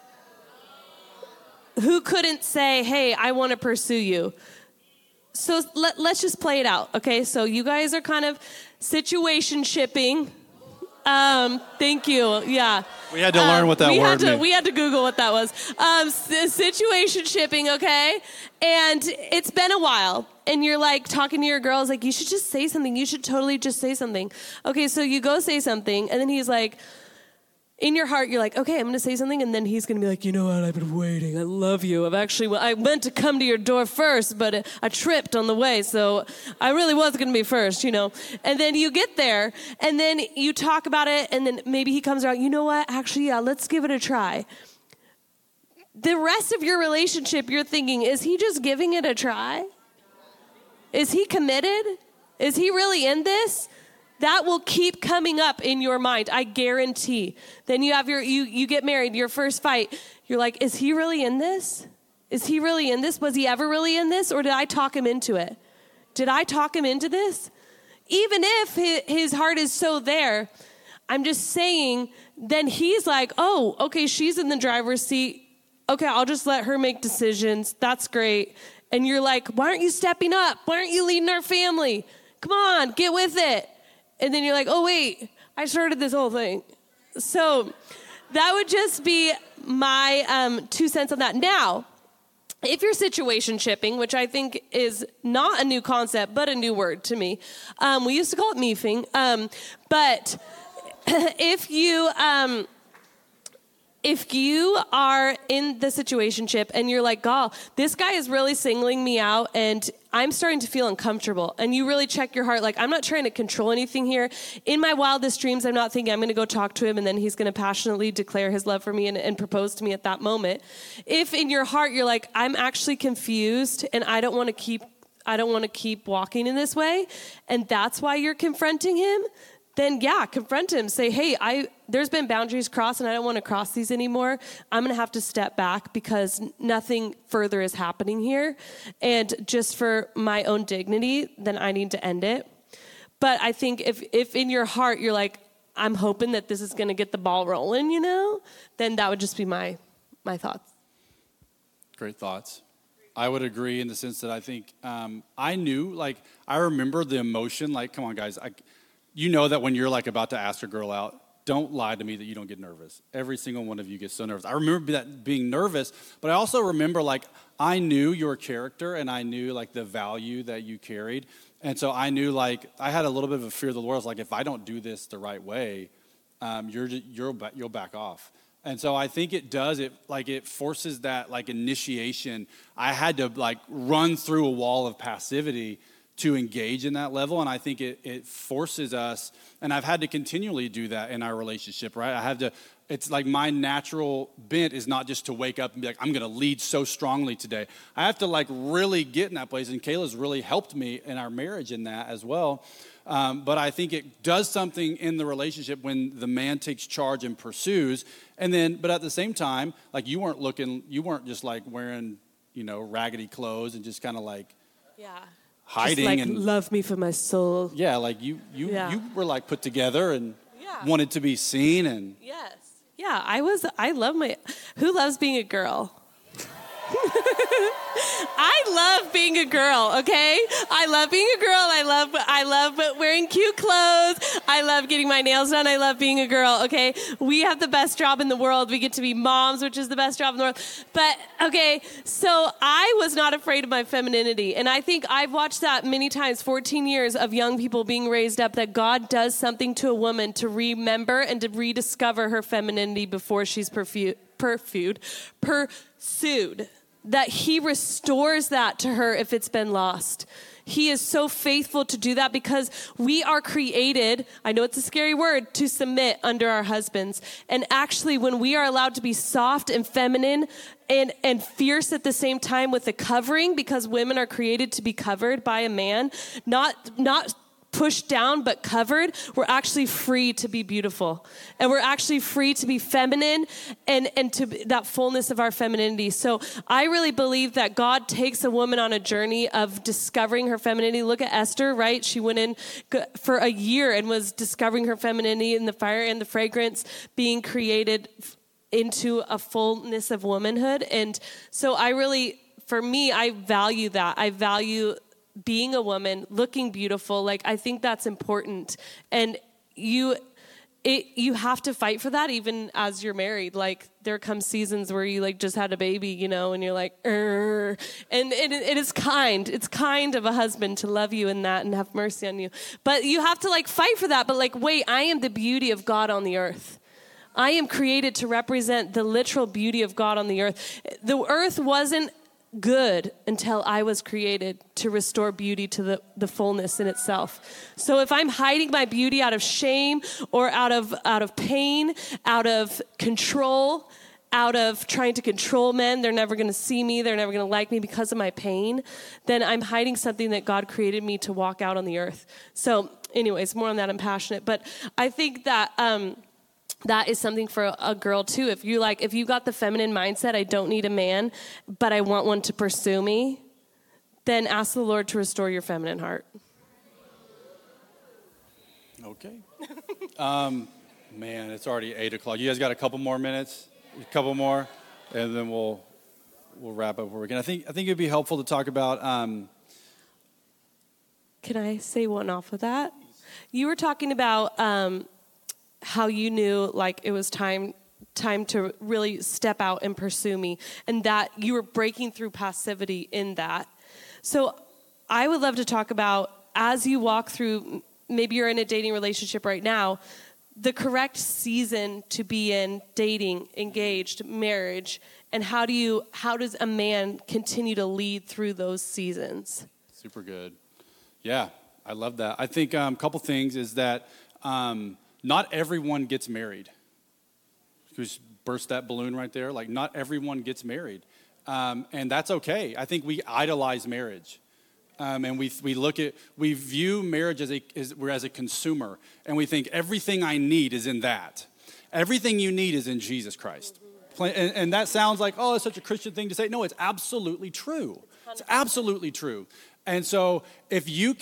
Who couldn't say, hey, I want to pursue you? So let's just play it out, okay? So you guys are kind of situation shipping. Thank you, yeah. We had to learn what that word meant. We had to Google what that was. Situation shipping, okay? And it's been a while. And you're like talking to your girls, like, you should just say something. You should totally just say something. Okay, so you go say something, and then he's like, in your heart, you're like, okay, I'm going to say something, and then he's going to be like, you know what, I've been waiting. I love you. I meant to come to your door first, but I tripped on the way, so I really was going to be first, you know. And then you get there, and then you talk about it, and then maybe he comes around, you know what, actually, yeah, let's give it a try. The rest of your relationship, you're thinking, is he just giving it a try? Is he committed? Is he really in this? That will keep coming up in your mind, I guarantee. Then you have you get married, your first fight. You're like, is he really in this? Is he really in this? Was he ever really in this? Or did I talk him into it? Did I talk him into this? Even if his heart is so there, I'm just saying, then he's like, oh, okay, she's in the driver's seat. Okay, I'll just let her make decisions. That's great. And you're like, why aren't you stepping up? Why aren't you leading our family? Come on, get with it. And then you're like, oh, wait, I started this whole thing. So that would just be my 2 cents on that. Now, if you're situation shipping, which I think is not a new concept, but a new word to me. We used to call it meefing. But if you are in the situationship and you're like, God, this guy is really singling me out and I'm starting to feel uncomfortable, and you really check your heart, like, I'm not trying to control anything here. In my wildest dreams, I'm not thinking I'm going to go talk to him and then he's going to passionately declare his love for me and propose to me at that moment. If in your heart you're like, I'm actually confused and I don't want to keep walking in this way, and that's why you're confronting him, then yeah, confront him. Say, hey, there's been boundaries crossed and I don't want to cross these anymore. I'm going to have to step back because nothing further is happening here. And just for my own dignity, then I need to end it. But I think if in your heart you're like, I'm hoping that this is going to get the ball rolling, you know, then that would just be my thoughts. Great thoughts. I would agree in the sense that I think I knew, like, I remember the emotion, like, come on, guys, you know that when you're like about to ask a girl out, don't lie to me that you don't get nervous. Every single one of you gets so nervous. I remember that being nervous, but I also remember like I knew your character and I knew like the value that you carried. And so I knew like I had a little bit of a fear of the Lord. I was like, if I don't do this the right way, you'll back off. And so I think it does, it forces that like initiation. I had to like run through a wall of passivity to engage in that level, and I think it forces us, and I've had to continually do that in our relationship, right? It's like my natural bent is not just to wake up and be like, I'm gonna lead so strongly today. I have to like really get in that place, and Kayla's really helped me in our marriage in that as well. But I think it does something in the relationship when the man takes charge and pursues, but at the same time, like you weren't just like wearing, raggedy clothes and just kind of like, yeah, hiding just like, and love me for my soul. Yeah, like you were like put together and wanted to be seen and yes, yeah. Who loves being a girl? I love being a girl, okay? I love being a girl. I love wearing cute clothes. I love getting my nails done. I love being a girl, okay? We have the best job in the world. We get to be moms, which is the best job in the world. But, okay, so I was not afraid of my femininity. And I think I've watched that many times, 14 years of young people being raised up, that God does something to a woman to remember and to rediscover her femininity before she's pursued. that he restores that to her if it's been lost. He is so faithful to do that because we are created, I know it's a scary word, to submit under our husbands. And actually, when we are allowed to be soft and feminine and fierce at the same time with the covering, because women are created to be covered by a man, not pushed down but covered, we're actually free to be beautiful. And we're actually free to be feminine and to that fullness of our femininity. So I really believe that God takes a woman on a journey of discovering her femininity. Look at Esther, right? She went in for a year and was discovering her femininity in the fire and the fragrance, being created into a fullness of womanhood. And so for me, I value that. I value being a woman, looking beautiful. Like, I think that's important. And you have to fight for that even as you're married. Like, there come seasons where you like just had a baby, and you're like, and it is kind. It's kind of a husband to love you in that and have mercy on you. But you have to like fight for that. But like, wait, I am the beauty of God on the earth. I am created to represent the literal beauty of God on the earth. The earth wasn't good until I was created to restore beauty to the fullness in itself. So if I'm hiding my beauty out of shame or out of pain, out of control, out of trying to control men, they're never going to see me, they're never going to like me because of my pain, then I'm hiding something that God created me to walk out on the earth. So anyways, more on that, I'm passionate. But I think that that is something for a girl too. If you got the feminine mindset, I don't need a man, but I want one to pursue me, then ask the Lord to restore your feminine heart. Okay. Man, it's already 8:00. You guys got a couple more minutes? A couple more? And then we'll wrap up where we can. I think it'd be helpful to talk about... Can I say one off of that? You were talking about... how you knew like it was time to really step out and pursue me, and that you were breaking through passivity in that. So I would love to talk about, as you walk through, maybe you're in a dating relationship right now, the correct season to be in dating, engaged, marriage, and how does a man continue to lead through those seasons? Super good. Yeah, I love that. I think a couple things is that not everyone gets married. Just burst that balloon right there. Like, not everyone gets married. And that's okay. I think we idolize marriage. And we view marriage as a consumer. And we think everything I need is in that. Everything you need is in Jesus Christ. And that sounds like, oh, it's such a Christian thing to say. No, it's absolutely true. It's absolutely true. And so if you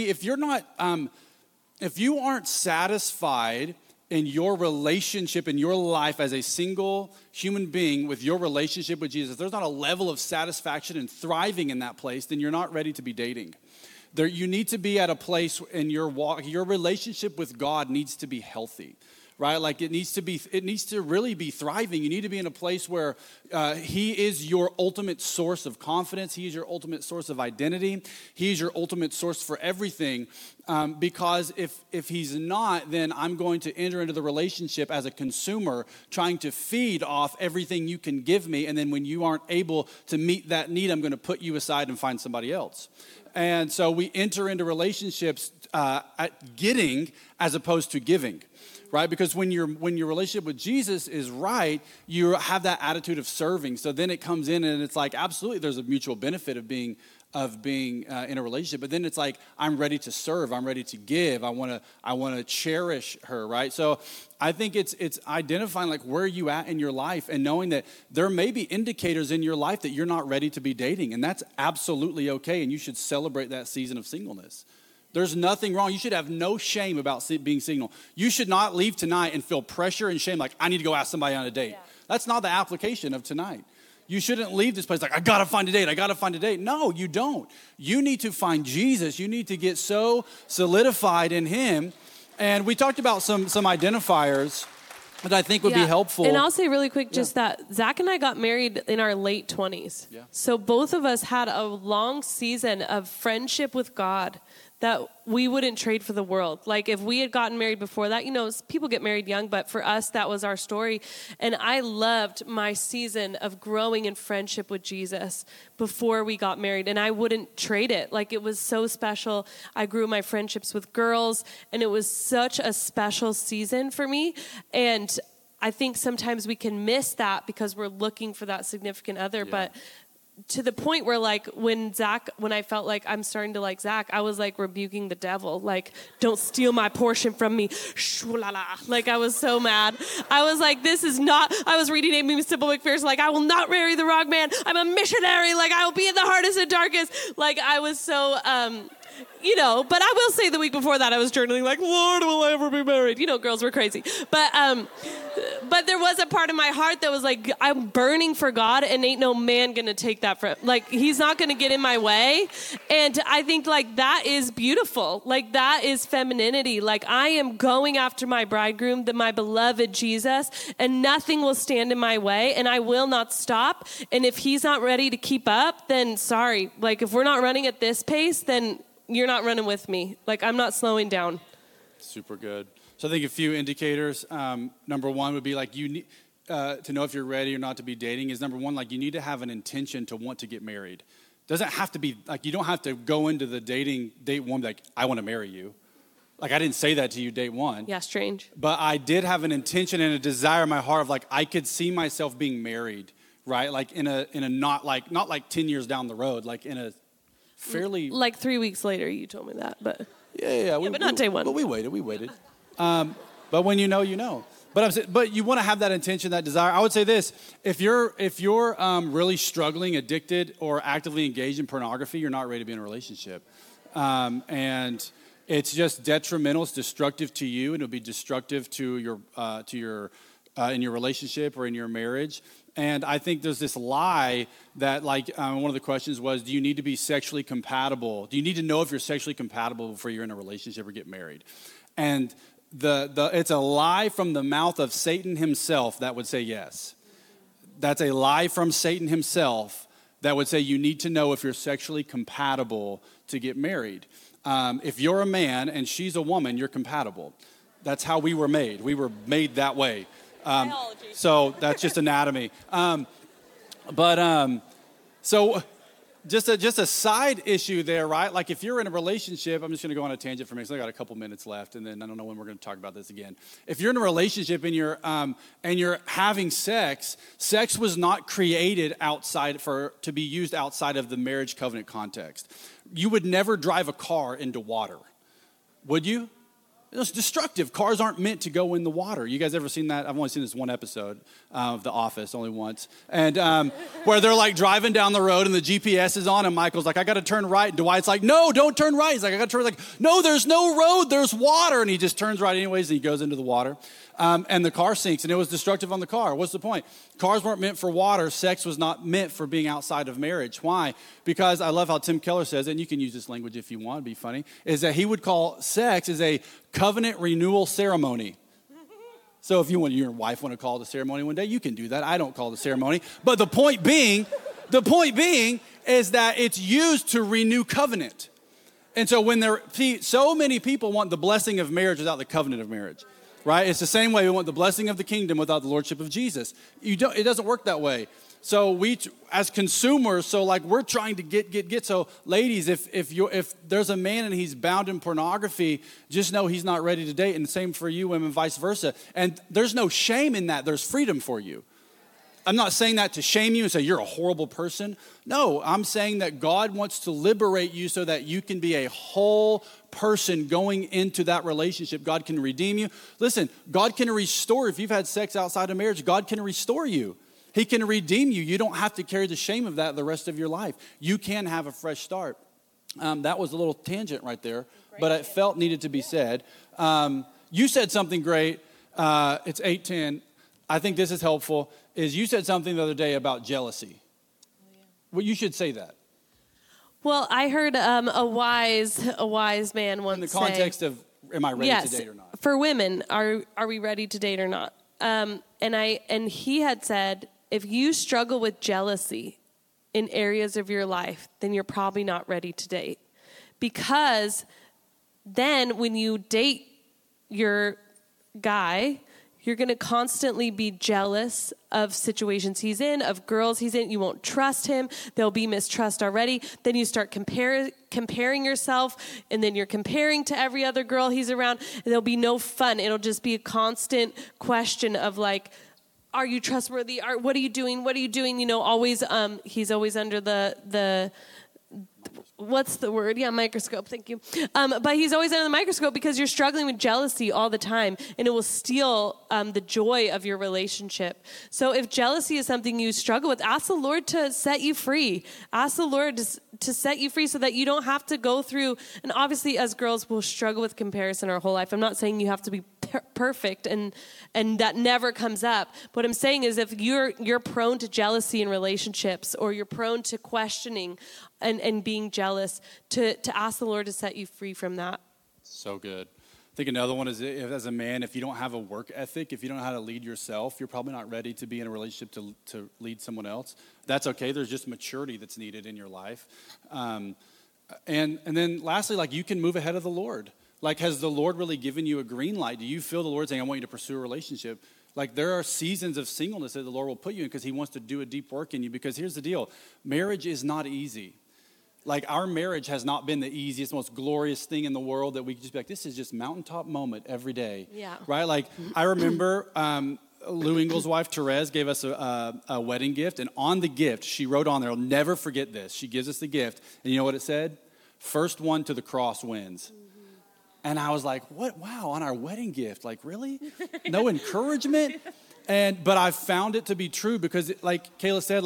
aren't satisfied in your relationship, in your life as a single human being with your relationship with Jesus, if there's not a level of satisfaction and thriving in that place, then you're not ready to be dating. You need to be at a place in your walk, your relationship with God needs to be healthy. Right? Like it needs to really be thriving. You need to be in a place where he is your ultimate source of confidence. He is your ultimate source of identity. He is your ultimate source for everything. Because if he's not, then I'm going to enter into the relationship as a consumer, trying to feed off everything you can give me. And then when you aren't able to meet that need, I'm going to put you aside and find somebody else. And so we enter into relationships at getting as opposed to giving. Right? Because when your relationship with Jesus is right, you have that attitude of serving. So then it comes in and it's like, absolutely, there's a mutual benefit of being in a relationship. But then it's like, I'm ready to serve. I'm ready to give. I want to cherish her. Right? So I think it's identifying like where you at in your life and knowing that there may be indicators in your life that you're not ready to be dating, and that's absolutely okay. And you should celebrate that season of singleness. There's nothing wrong. You should have no shame about being single. You should not leave tonight and feel pressure and shame like, I need to go ask somebody on a date. Yeah. That's not the application of tonight. You shouldn't leave this place like, I got to find a date. No, you don't. You need to find Jesus. You need to get so solidified in him. And we talked about some identifiers that I think would be helpful. And I'll say really quick just that Zach and I got married in our late 20s. Yeah. So both of us had a long season of friendship with God that we wouldn't trade for the world. Like if we had gotten married before that, people get married young, but for us, that was our story. And I loved my season of growing in friendship with Jesus before we got married, and I wouldn't trade it. Like it was so special. I grew my friendships with girls, and it was such a special season for me. And I think sometimes we can miss that because we're looking for that significant other, but to the point where like when I felt like I'm starting to like Zach, I was like rebuking the devil, like, don't steal my portion from me. Shoo-la-la. Like I was so mad. I was like, I was reading Amy Simple McPherson, like, I will not marry the wrong man. I'm a missionary. Like I will be in the hardest and darkest. Like I was so, but I will say the week before that I was journaling like, Lord, will I ever be married? Girls were crazy. But there was a part of my heart that was like, I'm burning for God and ain't no man gonna take that from, like, he's not gonna get in my way. And I think like that is beautiful. Like that is femininity. Like I am going after my bridegroom, my beloved Jesus, and nothing will stand in my way and I will not stop. And if he's not ready to keep up, then sorry. Like if we're not running at this pace, then you're not running with me. Like, I'm not slowing down. Super good. So I think a few indicators. Number one would be like you need to know if you're ready or not to be dating is number one, like you need to have an intention to want to get married. Doesn't have to be like, you don't have to go into the date one like, I want to marry you. Like I didn't say that to you date one. Yeah, strange. But I did have an intention and a desire in my heart of like, I could see myself being married, right? Like in a not like 10 years down the road, like in a fairly... Like 3 weeks later, you told me that, but... Yeah. But not day one. But we waited. But when you know, you know. But you want to have that intention, that desire. I would say this, if you're really struggling, addicted, or actively engaged in pornography, you're not ready to be in a relationship. And it's just detrimental, it's destructive to you, and it'll be destructive to your in your relationship or in your marriage. And I think there's this lie that, like, one of the questions was, do you need to be sexually compatible? Do you need to know if you're sexually compatible before you're in a relationship or get married? And it's a lie from the mouth of Satan himself that would say yes. That's a lie from Satan himself that would say you need to know if you're sexually compatible to get married. If you're a man and she's a woman, you're compatible. That's how we were made. We were made that way. So that's just anatomy. So just a side issue there, right? Like if you're in a relationship, I'm just going to go on a tangent for a minute because I got a couple minutes left, and then I don't know when we're going to talk about this again. If you're in a relationship and you're having sex was not created to be used outside of the marriage covenant context. You would never drive a car into water, would you? It's destructive. Cars aren't meant to go in the water. You guys ever seen that? I've only seen this one episode of The Office, only once. And where they're like driving down the road and the GPS is on and Michael's like, I got to turn right. And Dwight's like, no, don't turn right. He's like, I got to turn, like, no, there's no road. There's water. And he just turns right anyways and he goes into the water. And the car sinks, and it was destructive on the car. What's the point? Cars weren't meant for water. Sex was not meant for being outside of marriage. Why? Because I love how Tim Keller says, and you can use this language if you want, it'd be funny, is that he would call sex as a covenant renewal ceremony. So if your wife want to call it a ceremony one day, you can do that. I don't call it a ceremony. But the point being is that it's used to renew covenant. And so so many people want the blessing of marriage without the covenant of marriage. Right? It's the same way we want the blessing of the kingdom without the lordship of Jesus. It doesn't work that way. So we, as consumers, we're trying to get. So ladies, if there's a man and he's bound in pornography, just know he's not ready to date. And the same for you women, vice versa. And there's no shame in that. There's freedom for you. I'm not saying that to shame you and say you're a horrible person. No, I'm saying that God wants to liberate you so that you can be a whole person going into that relationship. God can redeem you. Listen, God can restore. If you've had sex outside of marriage, God can restore you. He can redeem you. You don't have to carry the shame of that the rest of your life. You can have a fresh start. That was a little tangent right there, but it felt needed to be said. You said something great. It's 8:10. I think this is helpful. Is you said something the other day about jealousy. Well, you should say that. Well, I heard a wise man once say... In the context of, am I ready to date or not? For women, are we ready to date or not? And he had said, if you struggle with jealousy in areas of your life, then you're probably not ready to date. Because then when you date your guy, you're going to constantly be jealous of situations he's in, of girls he's in. You won't trust him. There'll be mistrust already. Then you start comparing yourself, and then you're comparing to every other girl he's around. And there'll be no fun. It'll just be a constant question of like, are you trustworthy? What are you doing? What are you doing? You know, always, he's always under the what's the word? Yeah, microscope. Thank you. But he's always under the microscope because you're struggling with jealousy all the time, and it will steal the joy of your relationship. So if jealousy is something you struggle with, ask the Lord to set you free. Ask the Lord to set you free so that you don't have to go through. And obviously, as girls, we'll struggle with comparison our whole life. I'm not saying you have to be perfect and that never comes up. What I'm saying is if you're prone to jealousy in relationships, or you're prone to questioning and being jealous, to ask the Lord to set you free from that. So good. I think another one is, if, as a man, if you don't have a work ethic, if you don't know how to lead yourself, you're probably not ready to be in a relationship to lead someone else. That's okay. There's just maturity that's needed in your life. And then lastly, like, you can move ahead of the Lord. Like, has the Lord really given you a green light? Do you feel the Lord saying, I want you to pursue a relationship? Like, there are seasons of singleness that the Lord will put you in because he wants to do a deep work in you. Because here's the deal. Marriage is not easy. Like, our marriage has not been the easiest, most glorious thing in the world that we could just be like, this is just mountaintop moment every day. Yeah. Right? Like, I remember Lou Engle's wife, Therese, gave us a wedding gift. And on the gift, she wrote on there, I'll never forget this. She gives us the gift. And you know what it said? First one to the cross wins. And I was like, what? Wow, on our wedding gift. Like, really? No encouragement? But I found it to be true because, like Kayla said,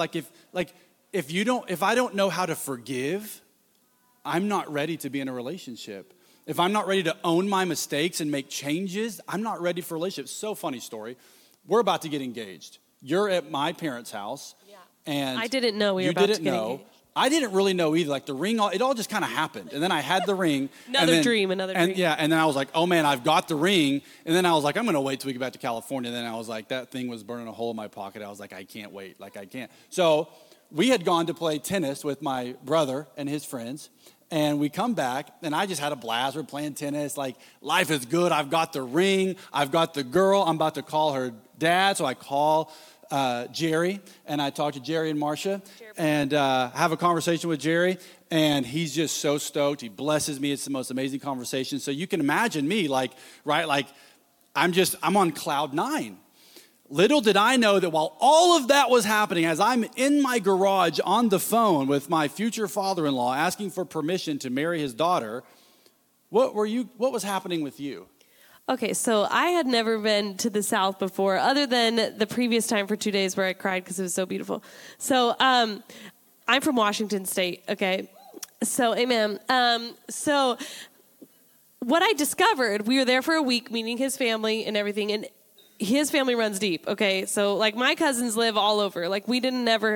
if I don't know how to forgive, I'm not ready to be in a relationship. If I'm not ready to own my mistakes and make changes, I'm not ready for a relationship. So funny story. We're about to get engaged. You're at my parents' house. Yeah. And I didn't know we were about to get engaged. I didn't really know either. Like, the ring, it all just kind of happened. And then I had the ring. Another dream. Yeah, and then I was like, oh, man, I've got the ring. And then I was like, I'm going to wait till we get back to California. And then I was like, that thing was burning a hole in my pocket. I was like, I can't wait. Like, I can't. So we had gone to play tennis with my brother and his friends. And we come back, and I just had a blast. We're playing tennis. Like, life is good. I've got the ring. I've got the girl. I'm about to call her dad. So I call Jerry, and I talk to Jerry and Marcia, and have a conversation with Jerry, and he's just so stoked. He blesses me. It's the most amazing conversation. So you can imagine me, like, right, like, I'm on cloud 9. Little did I know that while all of that was happening, as I'm in my garage on the phone with my future father-in-law asking for permission to marry his daughter, what was happening with you? Okay, so I had never been to the South before, other than the previous time for 2 days where I cried because it was so beautiful. So I'm from Washington State, okay? So, amen. So what I discovered, we were there for a week meeting his family and everything, and his family runs deep, okay? So, like, my cousins live all over. Like, we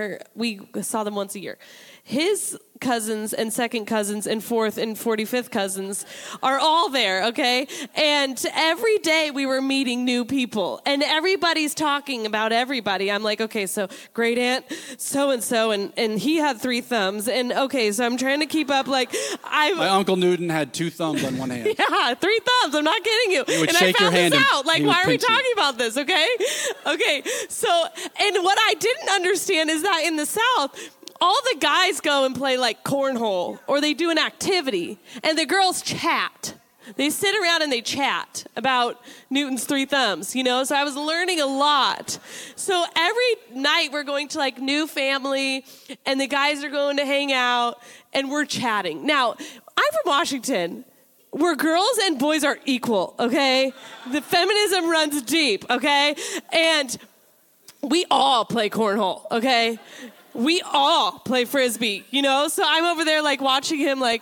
saw them once a year. His cousins and second cousins and fourth and 45th cousins are all there, okay? And every day we were meeting new people, and everybody's talking about everybody. I'm like, okay, so great aunt so-and-so, and he had 3 thumbs, and okay, so I'm trying to keep up, like, my Uncle Newton had 2 thumbs on one hand. Yeah, 3 thumbs, I'm not kidding you. He would and shake I found your hand this out, like, why are we talking about this, okay? Okay, so, and what I didn't understand is that in the South, all the guys go and play like cornhole, or they do an activity, and the girls chat. They sit around and they chat about Newton's 3 thumbs, you know? So I was learning a lot. So every night we're going to like new family, and the guys are going to hang out, and we're chatting. Now, I'm from Washington, where girls and boys are equal, okay? The feminism runs deep, okay? And we all play cornhole, okay? We all play Frisbee, you know? So I'm over there, like, watching him, like,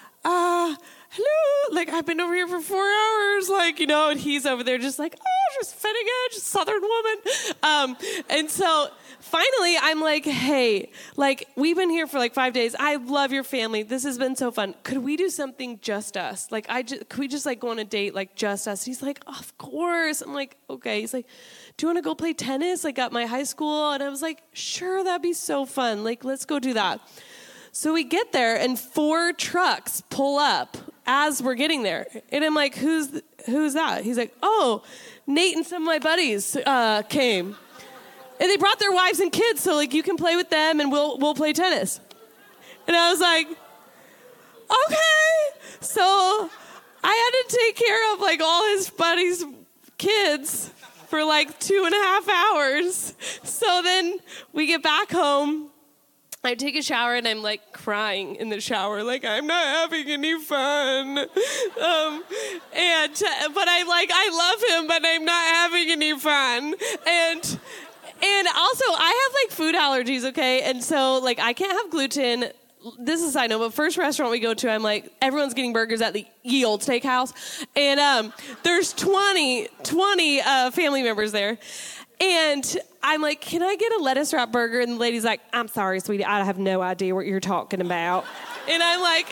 hello, like, I've been over here for 4 hours, like, you know, and he's over there just like, just fitting in, just Southern woman. And so finally I'm like, hey, like, we've been here for like 5 days. I love your family. This has been so fun. Could we do something just us? Like, could we just like go on a date, like just us? He's like, of course. I'm like, okay. He's like, do you want to go play tennis, like at my high school? And I was like, sure, that'd be so fun. Like, let's go do that. So we get there, and 4 trucks pull up as we're getting there. And I'm like, who's that? He's like, oh, Nate and some of my buddies came. And they brought their wives and kids, so like you can play with them and we'll play tennis. And I was like, okay. So I had to take care of like all his buddies' kids for like 2.5 hours. So then we get back home. I take a shower and I'm like crying in the shower, like I'm not having any fun. But I love him, but I'm not having any fun. And also I have like food allergies, okay? And so like I can't have gluten. This is a side note, but first restaurant we go to, I'm like, everyone's getting burgers at the Ye Old Steakhouse. And there's 20 family members there. And I'm like, can I get a lettuce wrap burger? And the lady's like, I'm sorry, sweetie, I have no idea what you're talking about. And I'm like,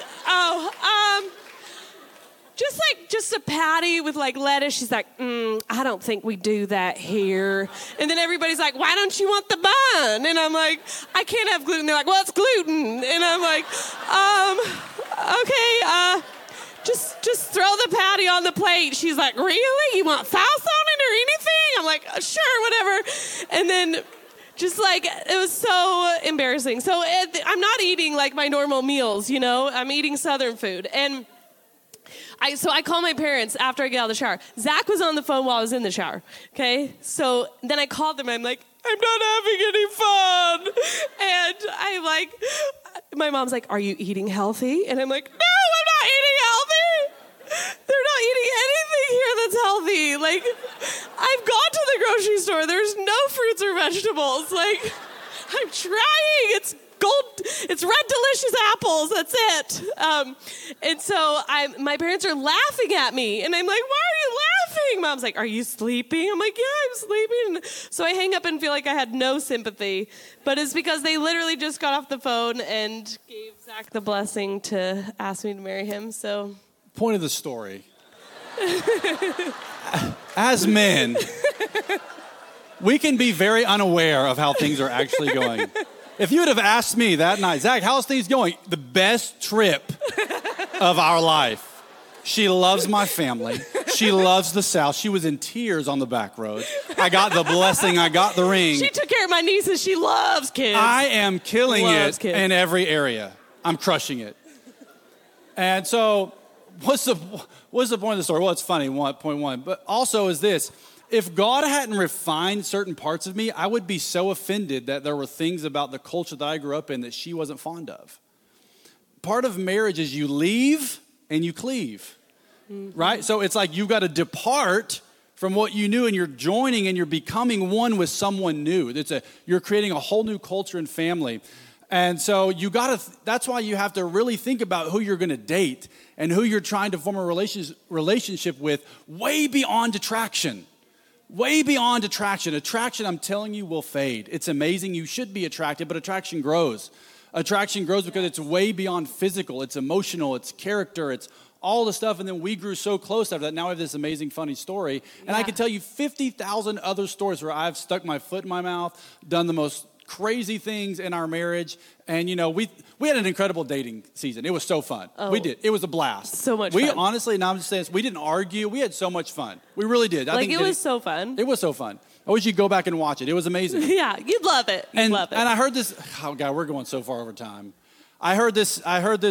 just a patty with like lettuce. She's like, I don't think we do that here. And then everybody's like, why don't you want the bun? And I'm like, I can't have gluten. They're like, well, it's gluten. And I'm like, okay, just throw the patty on the plate. She's like, really? You want sauce on it or anything? I'm like, sure, whatever. And then just like, it was so embarrassing. So I'm not eating like my normal meals, you know? I'm eating Southern food. And so I call my parents after I get out of the shower. Zach was on the phone while I was in the shower, okay? So then I called them. I'm like, I'm not having any fun. And I'm like, my mom's like, are you eating healthy? And I'm like, no, I'm not eating healthy. They're not eating anything here that's healthy. Like, I've gone to the grocery store. There's no fruits or vegetables. Like, I'm trying. It's red delicious apples, that's it. And so my parents are laughing at me, and I'm like, why are you laughing? Mom's like, are you sleeping? I'm like, yeah, I'm sleeping. So I hang up and feel like I had no sympathy, but it's because they literally just got off the phone and gave Zach the blessing to ask me to marry him, so. Point of the story. As men, we can be very unaware of how things are actually going. If you would have asked me that night, Zach, how's things going? The best trip of our life. She loves my family. She loves the South. She was in tears on the back road. I got the blessing. I got the ring. She took care of my nieces. She loves kids. I am killing it in every area. I'm crushing it. And so what's the point of the story? Well, it's funny, point one. But also is this. If God hadn't refined certain parts of me, I would be so offended that there were things about the culture that I grew up in that she wasn't fond of. Part of marriage is you leave and you cleave, right? So it's like you've got to depart from what you knew and you're joining and you're becoming one with someone new. You're creating a whole new culture and family. And so that's why you have to really think about who you're going to date and who you're trying to form a relationship with way beyond attraction. Way beyond attraction. Attraction, I'm telling you, will fade. It's amazing. You should be attracted, but attraction grows. Attraction grows because it's way beyond physical. It's emotional. It's character. It's all the stuff. And then we grew so close after that. Now I have this amazing, funny story. And I can tell you 50,000 other stories where I've stuck my foot in my mouth, done the most crazy things in our marriage. And, you know, we had an incredible dating season. It was so fun. Oh, we did. It was a blast. So much fun. We honestly, now I'm just saying, we didn't argue. We had so much fun. We really did. It was so fun. It was so fun. I wish you'd go back and watch it. It was amazing. Yeah, you'd love it. You'd love it. And I heard this, oh God, we're going so far over time. I heard this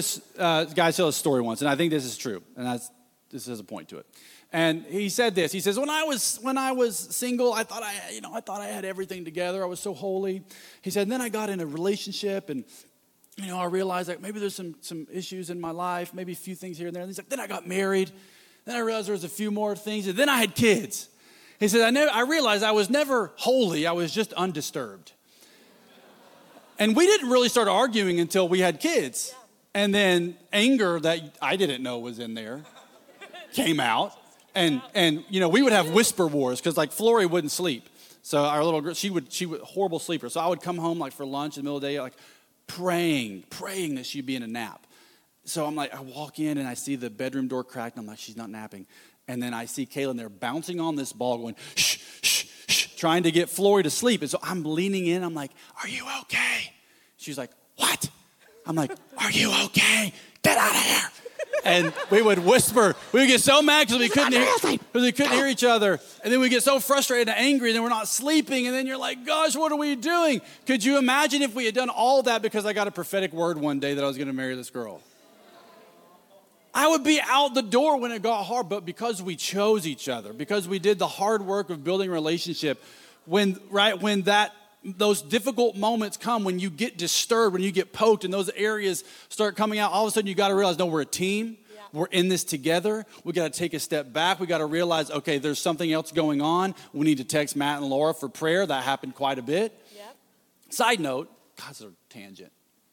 guy tell a story once, and I think this is true. And this has a point to it. And he said this. He says, when I was single, I thought I had everything together. I was so holy. He said, and then I got in a relationship, and I realized like maybe there's some issues in my life, maybe a few things here and there. And he's like, then I got married. Then I realized there was a few more things, and then I had kids. He said, I realized I was never holy. I was just undisturbed. And we didn't really start arguing until we had kids. And then anger that I didn't know was in there came out. And we would have whisper wars because like Flory wouldn't sleep. So our little girl, she would horrible sleeper. So I would come home like for lunch in the middle of the day, like praying that she'd be in a nap. So I'm like, I walk in and I see the bedroom door cracked. And I'm like, she's not napping. And then I see Kaylin there bouncing on this ball going, shh, shh, shh, trying to get Flory to sleep. And so I'm leaning in. I'm like, are you okay? She's like, what? I'm like, are you okay? Get out of here. And we would whisper. We would get so mad because we couldn't hear each other. And then we get so frustrated and angry, and then we're not sleeping. And then you're like, gosh, what are we doing? Could you imagine if we had done all that because I got a prophetic word one day that I was going to marry this girl? I would be out the door when it got hard, but because we chose each other, because we did the hard work of building a relationship, when those difficult moments come, when you get disturbed, when you get poked and those areas start coming out, all of a sudden you got to realize, no, we're a team. Yeah. We're in this together. We got to take a step back. We got to realize, okay, there's something else going on. We need to text Matt and Laura for prayer. That happened quite a bit. Yep. Side note, God's a tangent.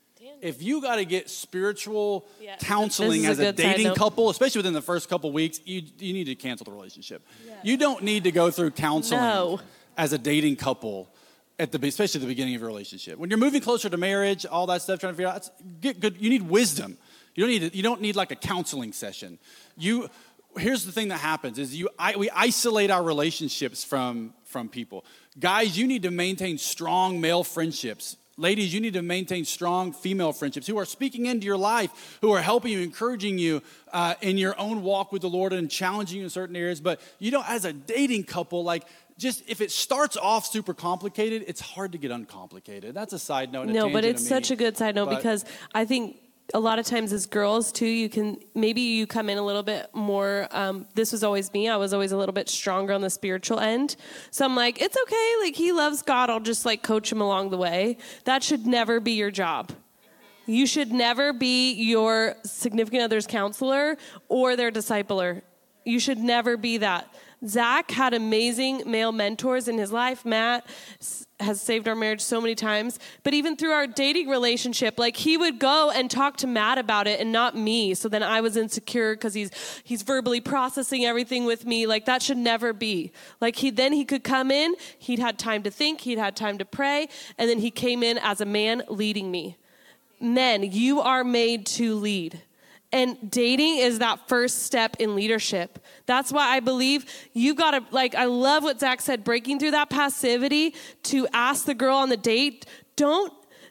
If you got to get spiritual counseling as a dating couple, especially within the first couple weeks, you need to cancel the relationship. Yeah. You don't need to go through counseling as a dating couple, especially at the beginning of your relationship. When you're moving closer to marriage, all that stuff, trying to figure out, get good. You need wisdom. You don't need like a counseling session. Here's the thing that happens is we isolate our relationships from people. Guys, you need to maintain strong male friendships. Ladies, you need to maintain strong female friendships who are speaking into your life, who are helping you, encouraging you in your own walk with the Lord and challenging you in certain areas. But as a dating couple, just if it starts off super complicated, it's hard to get uncomplicated. That's a side note. No, but it's such a good side note because I think a lot of times as girls too, you come in a little bit more, this was always me. I was always a little bit stronger on the spiritual end. So I'm like, it's okay. Like he loves God. I'll just coach him along the way. That should never be your job. You should never be your significant other's counselor or their discipler. You should never be that. Zach had amazing male mentors in his life. Matt has saved our marriage so many times. But even through our dating relationship, he would go and talk to Matt about it and not me. So then I was insecure because he's verbally processing everything with me. That should never be. He could come in, he'd had time to think, he'd had time to pray, and then he came in as a man leading me. Men, you are made to lead. And dating is that first step in leadership. That's why I believe you've got to, I love what Zach said, breaking through that passivity to ask the girl on the date, don't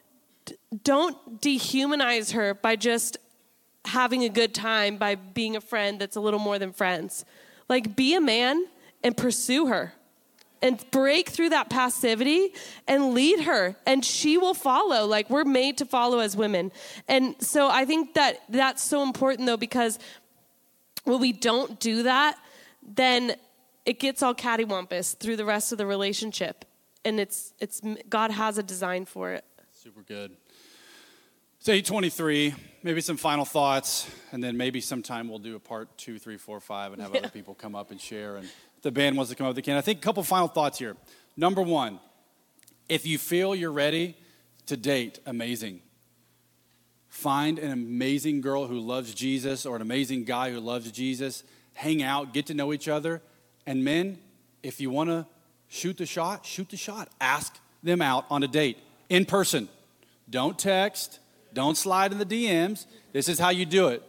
dehumanize her by just having a good time by being a friend that's a little more than friends. Be a man and pursue her. And break through that passivity and lead her. And she will follow. We're made to follow as women. And so I think that's so important, though, because when we don't do that, then it gets all cattywampus through the rest of the relationship. And it's God has a design for it. Super good. It's 8:23. Maybe some final thoughts. And then maybe sometime we'll do a part 2, 3, 4, 5 and have other people come up and share. And the band wants to come up, they can. I think a couple final thoughts here. Number one, if you feel you're ready to date, amazing. Find an amazing girl who loves Jesus or an amazing guy who loves Jesus. Hang out, get to know each other. And men, if you want to shoot the shot, shoot the shot. Ask them out on a date in person. Don't text. Don't slide in the DMs. This is how you do it.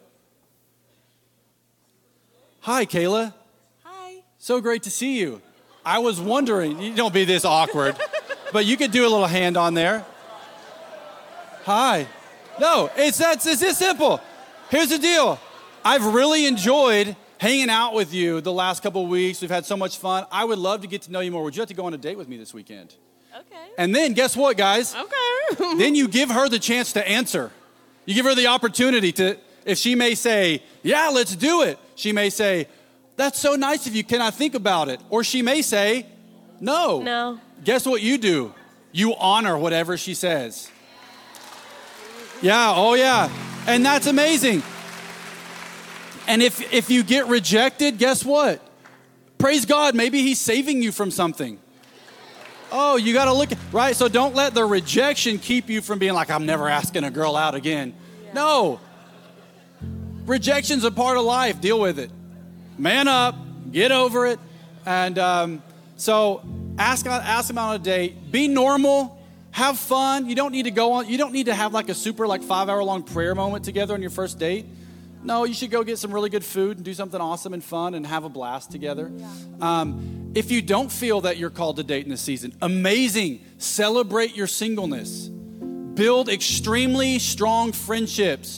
Hi, Kayla. So great to see you. I was wondering, you don't be this awkward, but you could do a little hand on there. Hi. No, it's this simple. Here's the deal. I've really enjoyed hanging out with you the last couple of weeks. We've had so much fun. I would love to get to know you more. Would you like to go on a date with me this weekend? Okay. And then guess what, guys? Okay. Then you give her the chance to answer. You give her the opportunity to, if she may say, yeah, let's do it. She may say, that's so nice of you. Can I think about it? Or she may say, no. No. Guess what you do? You honor whatever she says. Yeah, oh yeah. And that's amazing. And if you get rejected, guess what? Praise God, maybe he's saving you from something. Oh, you got to look, right? So don't let the rejection keep you from being like, I'm never asking a girl out again. Yeah. No. Rejection's a part of life. Deal with it. Man up, get over it, and so ask them out on a date. Be normal, have fun. You don't need to have a super 5-hour-long prayer moment together on your first date. No, you should go get some really good food and do something awesome and fun and have a blast together. Yeah. If you don't feel that you're called to date in this season, amazing. Celebrate your singleness. Build extremely strong friendships.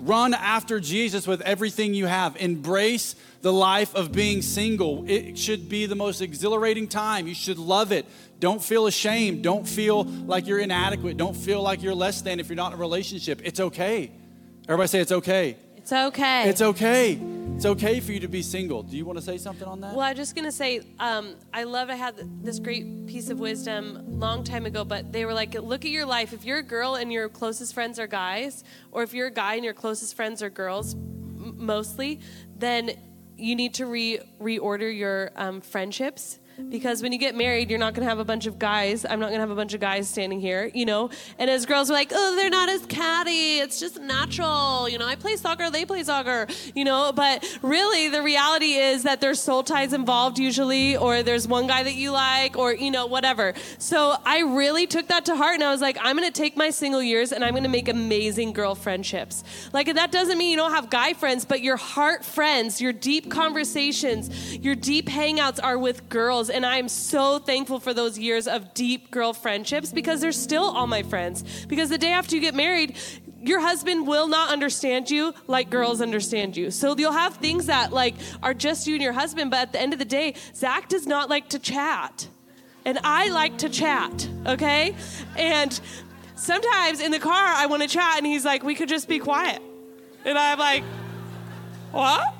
Run after Jesus with everything you have. Embrace the life of being single. It should be the most exhilarating time. You should love it. Don't feel ashamed. Don't feel like you're inadequate. Don't feel like you're less than if you're not in a relationship. It's okay. Everybody say it's okay. It's okay. It's okay. It's okay for you to be single. Do you want to say something on that? Well, I'm just going to say, I had this great piece of wisdom long time ago, but they were like, look at your life. If you're a girl and your closest friends are guys, or if you're a guy and your closest friends are girls, mostly, then you need to reorder your friendships. Because when you get married, you're not going to have a bunch of guys. I'm not going to have a bunch of guys standing here, And as girls, we're like, oh, they're not as catty. It's just natural. I play soccer, they play soccer, But really, the reality is that there's soul ties involved usually, or there's one guy that you like, or, whatever. So I really took that to heart, and I was like, I'm going to take my single years, and I'm going to make amazing girl friendships. Like, that doesn't mean you don't have guy friends, but your heart friends, your deep conversations, your deep hangouts are with girls. And I am so thankful for those years of deep girl friendships, because they're still all my friends. Because the day after you get married, your husband will not understand you like girls understand you. So you'll have things that are just you and your husband, but at the end of the day, Zach does not like to chat. And I like to chat, okay? And sometimes in the car, I want to chat, and he's like, we could just be quiet. And I'm like, what?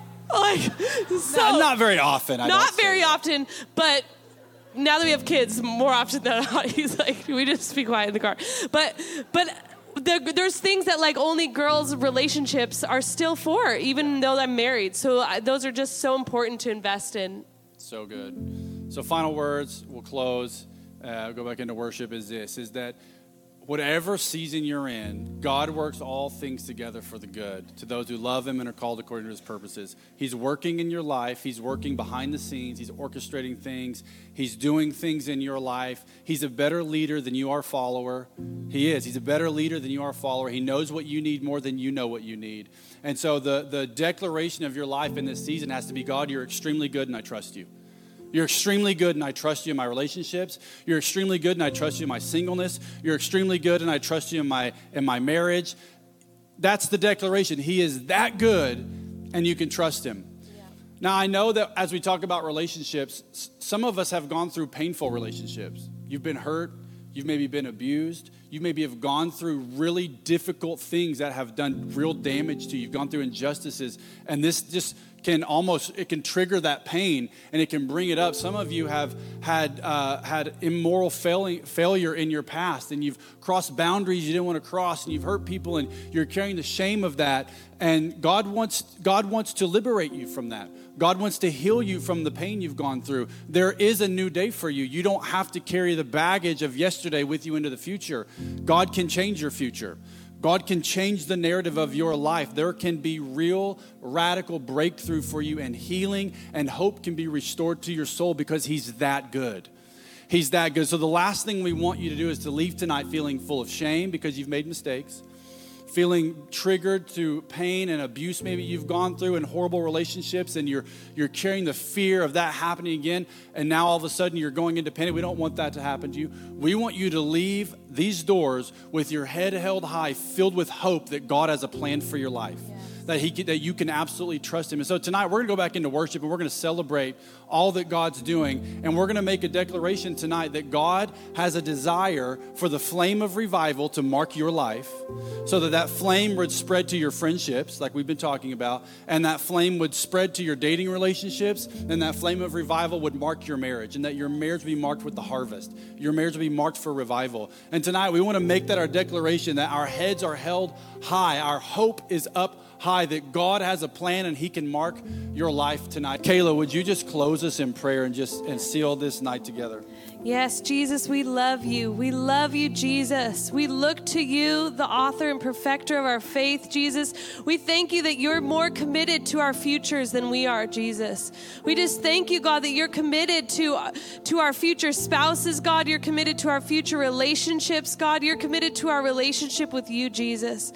Not very often. Not very often, but now that we have kids, more often than not, he's like, we just be quiet in the car. But there's things that only girls' relationships are still for, even though I'm married. So those are just so important to invest in. So good. So final words, we'll close, go back into worship, is that whatever season you're in, God works all things together for the good to those who love him and are called according to his purposes. He's working in your life. He's working behind the scenes. He's orchestrating things. He's doing things in your life. He's a better leader than you are follower. He is. He's a better leader than you are follower. He knows what you need more than you know what you need. And so the declaration of your life in this season has to be, God, you're extremely good and I trust you. You're extremely good, and I trust you in my relationships. You're extremely good, and I trust you in my singleness. You're extremely good, and I trust you in my marriage. That's the declaration. He is that good, and you can trust him. Yeah. Now, I know that as we talk about relationships, some of us have gone through painful relationships. You've been hurt. You've maybe been abused. You maybe have gone through really difficult things that have done real damage to you. You've gone through injustices, and this just it can trigger that pain, and it can bring it up. Some of you have had immoral failure in your past, and you've crossed boundaries you didn't want to cross, and you've hurt people, and you're carrying the shame of that. And God wants to liberate you from that. God wants to heal you from the pain you've gone through. There is a new day for you. You don't have to carry the baggage of yesterday with you into the future. God can change your future. God can change the narrative of your life. There can be real, radical breakthrough for you, and healing and hope can be restored to your soul because he's that good. He's that good. So the last thing we want you to do is to leave tonight feeling full of shame because you've made mistakes, feeling triggered through pain and abuse maybe you've gone through in horrible relationships, and you're carrying the fear of that happening again, and now all of a sudden you're going independent. We don't want that to happen to you. We want you to leave these doors with your head held high, filled with hope that God has a plan for your life. Yes. That you can absolutely trust him. And so tonight we're going to go back into worship, and we're going to celebrate all that God's doing. And we're going to make a declaration tonight that God has a desire for the flame of revival to mark your life, so that flame would spread to your friendships, like we've been talking about, and that flame would spread to your dating relationships, and that flame of revival would mark your marriage, and that your marriage would be marked with the harvest. Your marriage would be marked for revival. And tonight we want to make that our declaration, that our heads are held high, our hope is up high, that God has a plan and he can mark your life tonight. Kayla, would you just close us in prayer and seal this night together? Yes, Jesus, we love you. We love you, Jesus. We look to you, the author and perfecter of our faith, Jesus. We thank you that you're more committed to our futures than we are, Jesus. We just thank you, God, that you're committed to our future spouses, God. You're committed to our future relationships, God. You're committed to our relationship with you, Jesus.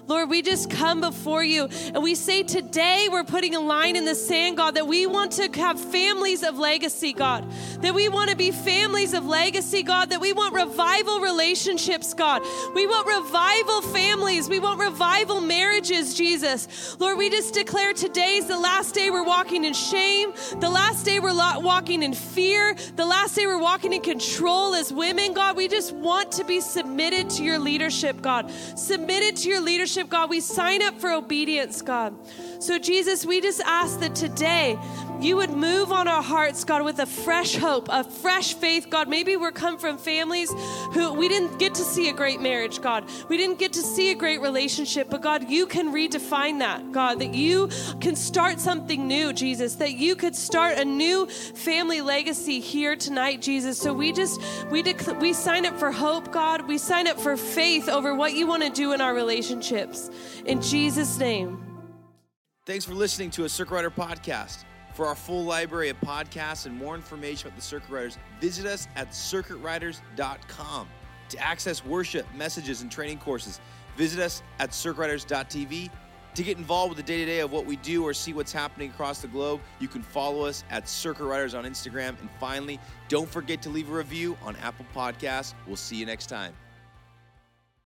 Lord, we just come before you and we say today we're putting a line in the sand, God, that we want to have families of legacy, God, that we want to be families of legacy, God, that we want revival relationships, God. We want revival families. We want revival marriages, Jesus. Lord, we just declare today's the last day we're walking in shame, the last day we're walking in fear, the last day we're walking in control as women, God. We just want to be submitted to your leadership, God. Submitted to your leadership, God. We sign up for obedience, God. So, Jesus, we just ask that today you would move on our hearts, God, with a fresh hope, a fresh faith, God. Maybe we're come from families who we didn't get to see a great marriage, God. We didn't get to see a great relationship, but God, you can redefine that, God, that you can start something new, Jesus, that you could start a new family legacy here tonight, Jesus. So we sign up for hope, God. We sign up for faith over what you want to do in our relationships. In Jesus' name. Thanks for listening to a Circuit Rider podcast. For our full library of podcasts and more information about the Circuit Riders, visit us at circuitriders.com. To access worship, messages, and training courses, visit us at circuitriders.tv. To get involved with the day-to-day of what we do or see what's happening across the globe, you can follow us at Circuit Riders on Instagram. And finally, don't forget to leave a review on Apple Podcasts. We'll see you next time.